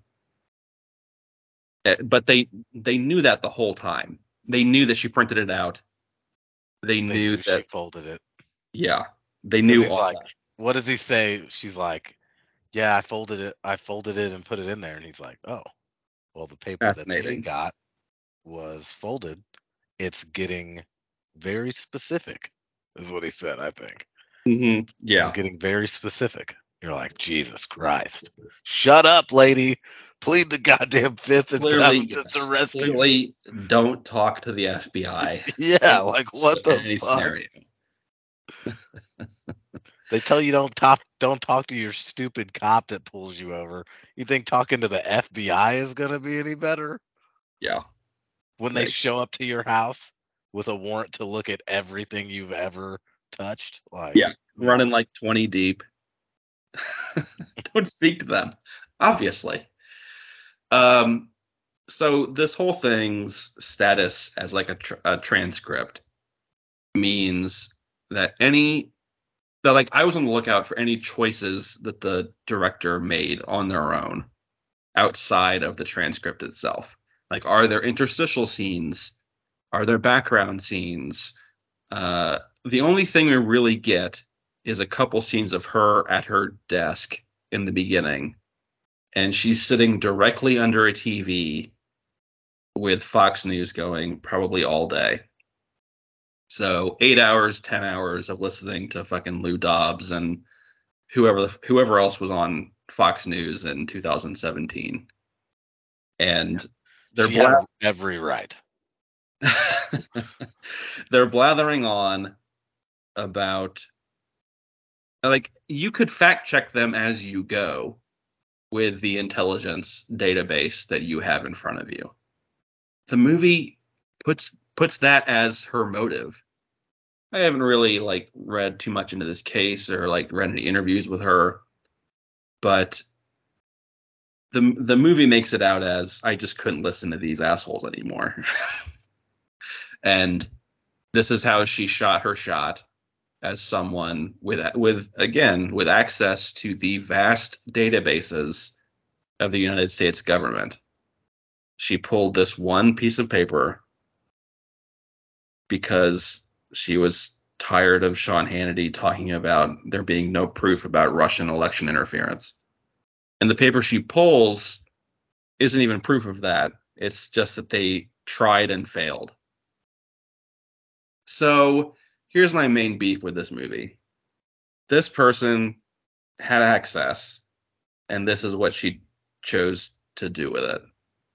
But they knew that the whole time. They knew that she printed it out. They They knew knew she that, folded it yeah, they because knew he's all like, that. what does he say? She's like, yeah, I folded it. I folded it and put it in there. And he's like, oh, well, the paper that they Fascinating. got was folded. It's getting very specific, is what he said, I think. I'm Yeah, getting very specific. You're like, Jesus Christ. Shut up, lady. Plead the goddamn fifth and I clearly, would just yes. arrest you. Clearly, don't talk to the FBI Yeah, like what in the any fuck? scenario. They tell you don't talk to your stupid cop that pulls you over. You think talking to the FBI is gonna be any better? Yeah, When they yeah, show up to your house with a warrant to look at everything you've ever touched? Like, yeah. no. Running like 20 deep. Don't speak to them. Obviously. Um, so this whole thing's status as like a transcript means that like I was on the lookout for any choices that the director made on their own outside of the transcript itself. Like, are there interstitial scenes? Are there background scenes? The only thing we really get is a couple scenes of her at her desk in the beginning, and she's sitting directly under a TV with Fox News going probably all day. So 8 hours, 10 hours of listening to fucking Lou Dobbs and whoever else was on Fox News in 2017, Yeah. and they're She had bla- every right. they're blathering on about, like, you could fact check them as you go with the intelligence database that you have in front of you. The movie puts that as her motive. I haven't really like read too much into this case or like read any interviews with her, but the movie makes it out as I just couldn't listen to these assholes anymore. And this is how she shot her shot as someone with again with access to the vast databases of the United States government. She pulled this one piece of paper because she was tired of Sean Hannity talking about there being no proof about Russian election interference. And the paper she pulls isn't even proof of that. It's just that they tried and failed. So here's my main beef with this movie. This person had access, and this is what she chose to do with it.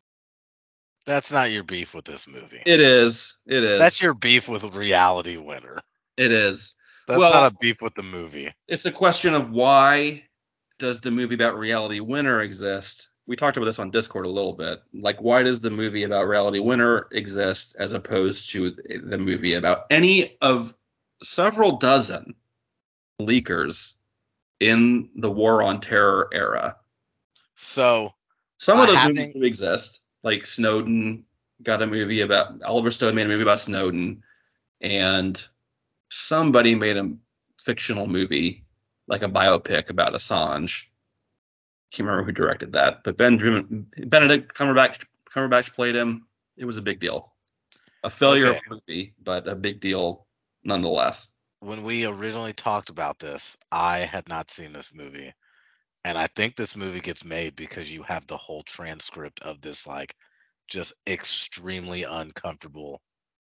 That's not your beef with this movie. It is. It That's is. your beef with Reality Winner. It is. That's not Well, a beef with the movie. it's a question of why does the movie about Reality Winner exist? We talked about this on Discord a little bit. Like, why does the movie about Reality Winner exist as opposed to the movie about any of several dozen leakers in the War on Terror era? So, Some of those movies having do exist. Like Snowden got a movie about Oliver Stone made a movie about Snowden, and somebody made a fictional movie, like a biopic about Assange. Can't remember who directed that, but Benedict Cumberbatch played him. It was a big deal. A failure of okay, a movie, but a big deal nonetheless. when we originally talked about this, I had not seen this movie. And I think this movie gets made because you have the whole transcript of this like just extremely uncomfortable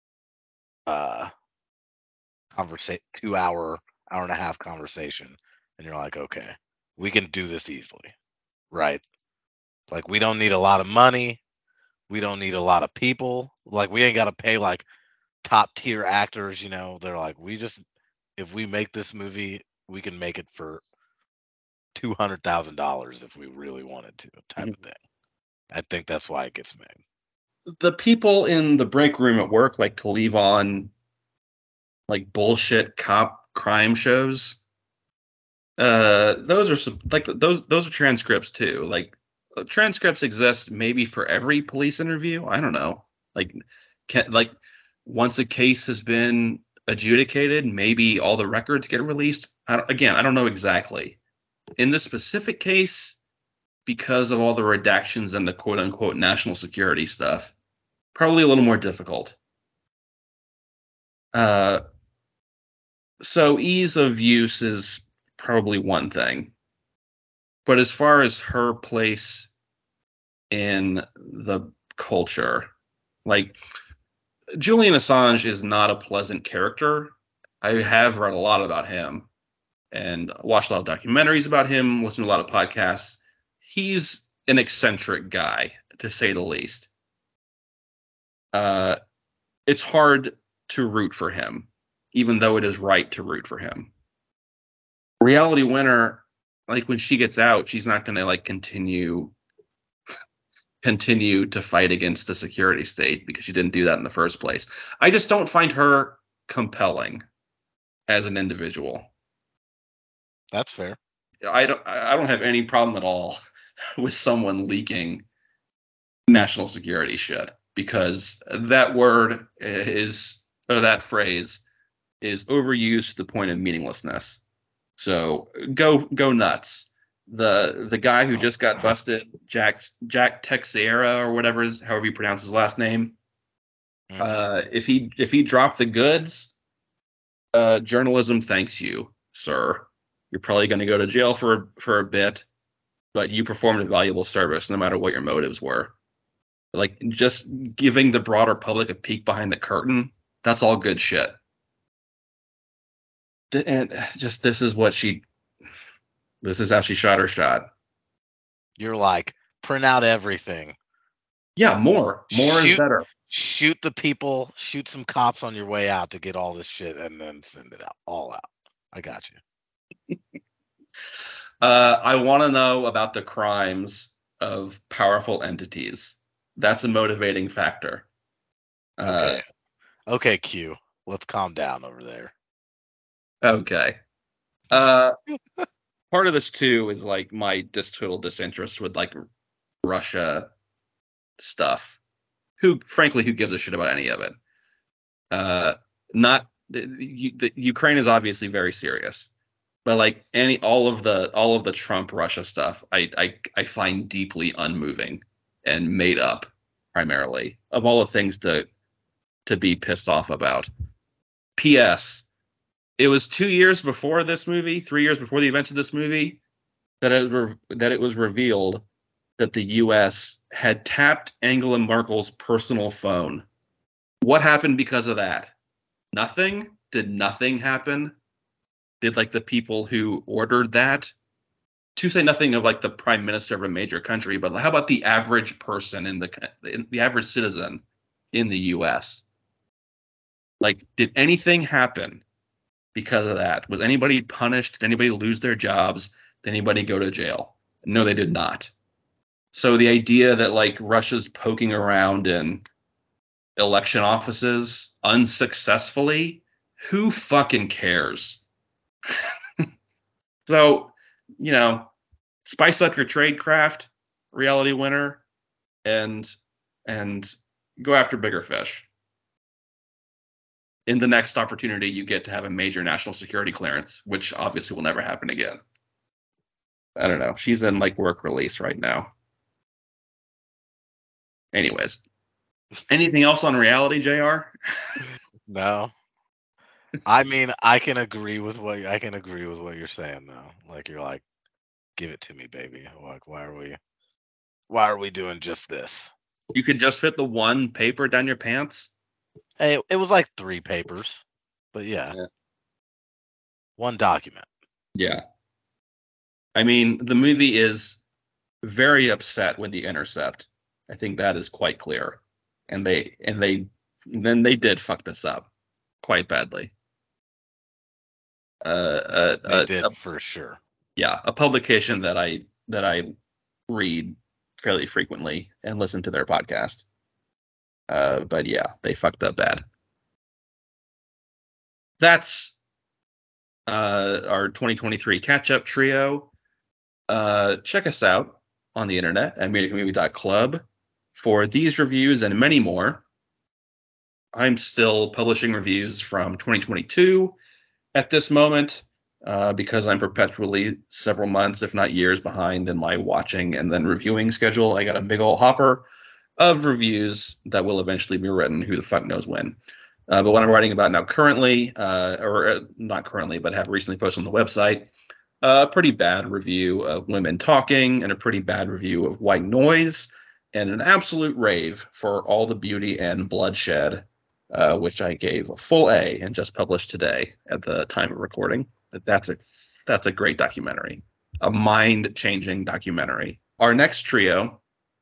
uh conversation 2 hour and a half conversation. And you're like, okay, we can do this easily, right? Like we don't need a lot of money. We don't need a lot of people. Like we ain't gotta pay like top tier actors, they're like, we just if we make this movie, we can make it for $200,000 if we really wanted to, type of thing. I think that's why it gets made. The people in the break room at work like to leave on like bullshit cop crime shows. Those are some like those are transcripts too. Like, transcripts exist maybe for every police interview. I don't know. Like, like once a case has been adjudicated, maybe all the records get released. Again, I don't know exactly. In this specific case, because of all the redactions and the quote unquote national security stuff, probably a little more difficult. Uh, so ease of use is probably one thing. But as far as her place in the culture, like Julian Assange is not a pleasant character. I have read a lot about him and watched a lot of documentaries about him, listened to a lot of podcasts. He's an eccentric guy, to say the least. Uh, it's hard to root for him, even though it is right to root for him. Reality Winner, like when she gets out, she's not going to like continue to fight against the security state because she didn't do that in the first place. I just don't find her compelling as an individual. That's fair. I don't have any problem at all with someone leaking national security shit because that word is or that phrase is overused to the point of meaninglessness. So go nuts. The guy who just got busted, Jack Teixeira or whatever is however you pronounce his last name. If he dropped the goods, journalism thanks you, sir. You're probably going to go to jail for a bit, but you performed a valuable service, no matter what your motives were. Like just giving the broader public a peek behind the curtain, that's all good shit. And just this is how she shot her shot. You're like, print out everything. Yeah, more is Shoot better. shoot the people, shoot some cops on your way out to get all this shit and then send it out all out. I got you. I want to know about the crimes of powerful entities. That's a motivating factor. Uh, Okay. Okay, Q. Let's calm down over there. okay. Uh, Part of this too is like my total disinterest with like Russia stuff. Who gives a shit about any of it? Uh, not the Ukraine is obviously very serious, but like all of the Trump Russia stuff, I find deeply unmoving and made up primarily of all the things to be pissed off about. P.S. It was 2 years before this movie, 3 years before the events of this movie, that it was revealed that the U.S. had tapped Angela Merkel's personal phone. What happened because of that? Nothing? Did nothing happen? Did like the people who ordered that, to say nothing of like the prime minister of a major country, but how about the average person the average citizen in the U.S.? Like, did anything happen because of that? Was anybody punished? Did anybody lose their jobs? Did anybody go to jail? No, they did not. So the idea that like Russia's poking around in election offices unsuccessfully, who fucking cares? So, you know, spice up your trade craft, Reality Winner, and and go after bigger fish. In the next opportunity you get to have a major national security clearance, which obviously will never happen again. I don't know. She's in like work release right now. Anyways, anything else on reality, JR? No. I can agree with what you're saying though. Like you're like, give it to me, baby. Like why are we doing just this? You could just fit the one paper down your pants. Hey, it was like 3 papers. But yeah, Yeah. one document. Yeah. I mean, the movie is very upset with the intercept. I think that is quite clear. And then they did fuck this up quite badly. They did for sure. Yeah, a publication that I read fairly frequently and listen to their podcast. But yeah, they fucked up bad. That's our 2023 catch up trio. Check us out on the internet at mediamovie.club for these reviews and many more. I'm still publishing reviews from 2022 at this moment. because I'm perpetually several months, if not years, behind in my watching and then reviewing schedule. I got a big old hopper of reviews that will eventually be written. Who the fuck knows when? But what I'm writing about now currently, or not currently, but have recently posted on the website, a pretty bad review of Women Talking and a pretty bad review of White Noise and an absolute rave for All the Beauty and Bloodshed, which I gave a full A and just published today at the time of recording. That's a great documentary, a mind-changing documentary. Our next trio,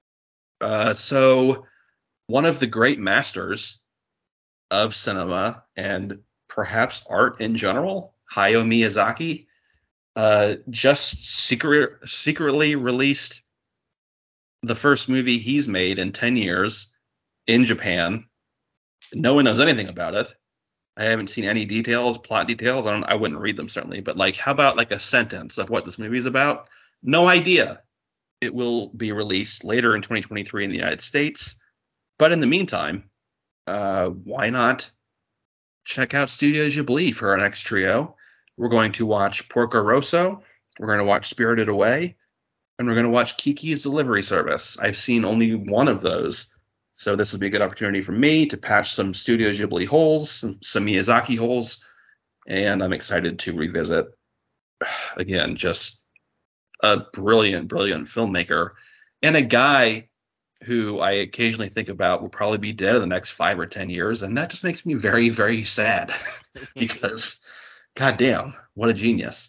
so one of the great masters of cinema and perhaps art in general, Hayao Miyazaki, just secretly released the first movie he's made in 10 years in Japan. No one knows anything about it. I haven't seen any details, plot details. I wouldn't read them certainly, but like, how about like a sentence of what this movie is about? No idea. It will be released later in 2023 in the United States. But in the meantime, why not check out Studio Ghibli for our next trio? We're going to watch Porco Rosso. We're going to watch Spirited Away, and we're going to watch Kiki's Delivery Service. I've seen only one of those, so this would be a good opportunity for me to patch some Studio Ghibli holes, some Miyazaki holes, and I'm excited to revisit. Again, just a brilliant, brilliant filmmaker, and a guy who I occasionally think about will probably be dead in the next 5 or 10 years, and that just makes me very, very sad because, goddamn, what a genius.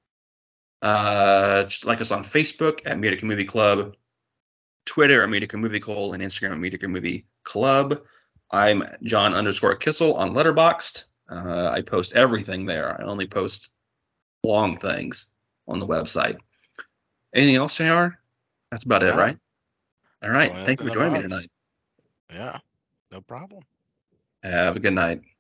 Just like us on Facebook at Medica Movie Club, Twitter at Medica Movie Cole, and Instagram at Medica Movie Club. I'm John_Kissel on Letterboxd. I post everything there. I only post long things on the website. Anything else, JR? That's about it, No, right? All right. join us Thank you in for a joining me month. tonight. Yeah, no problem. Have a good night.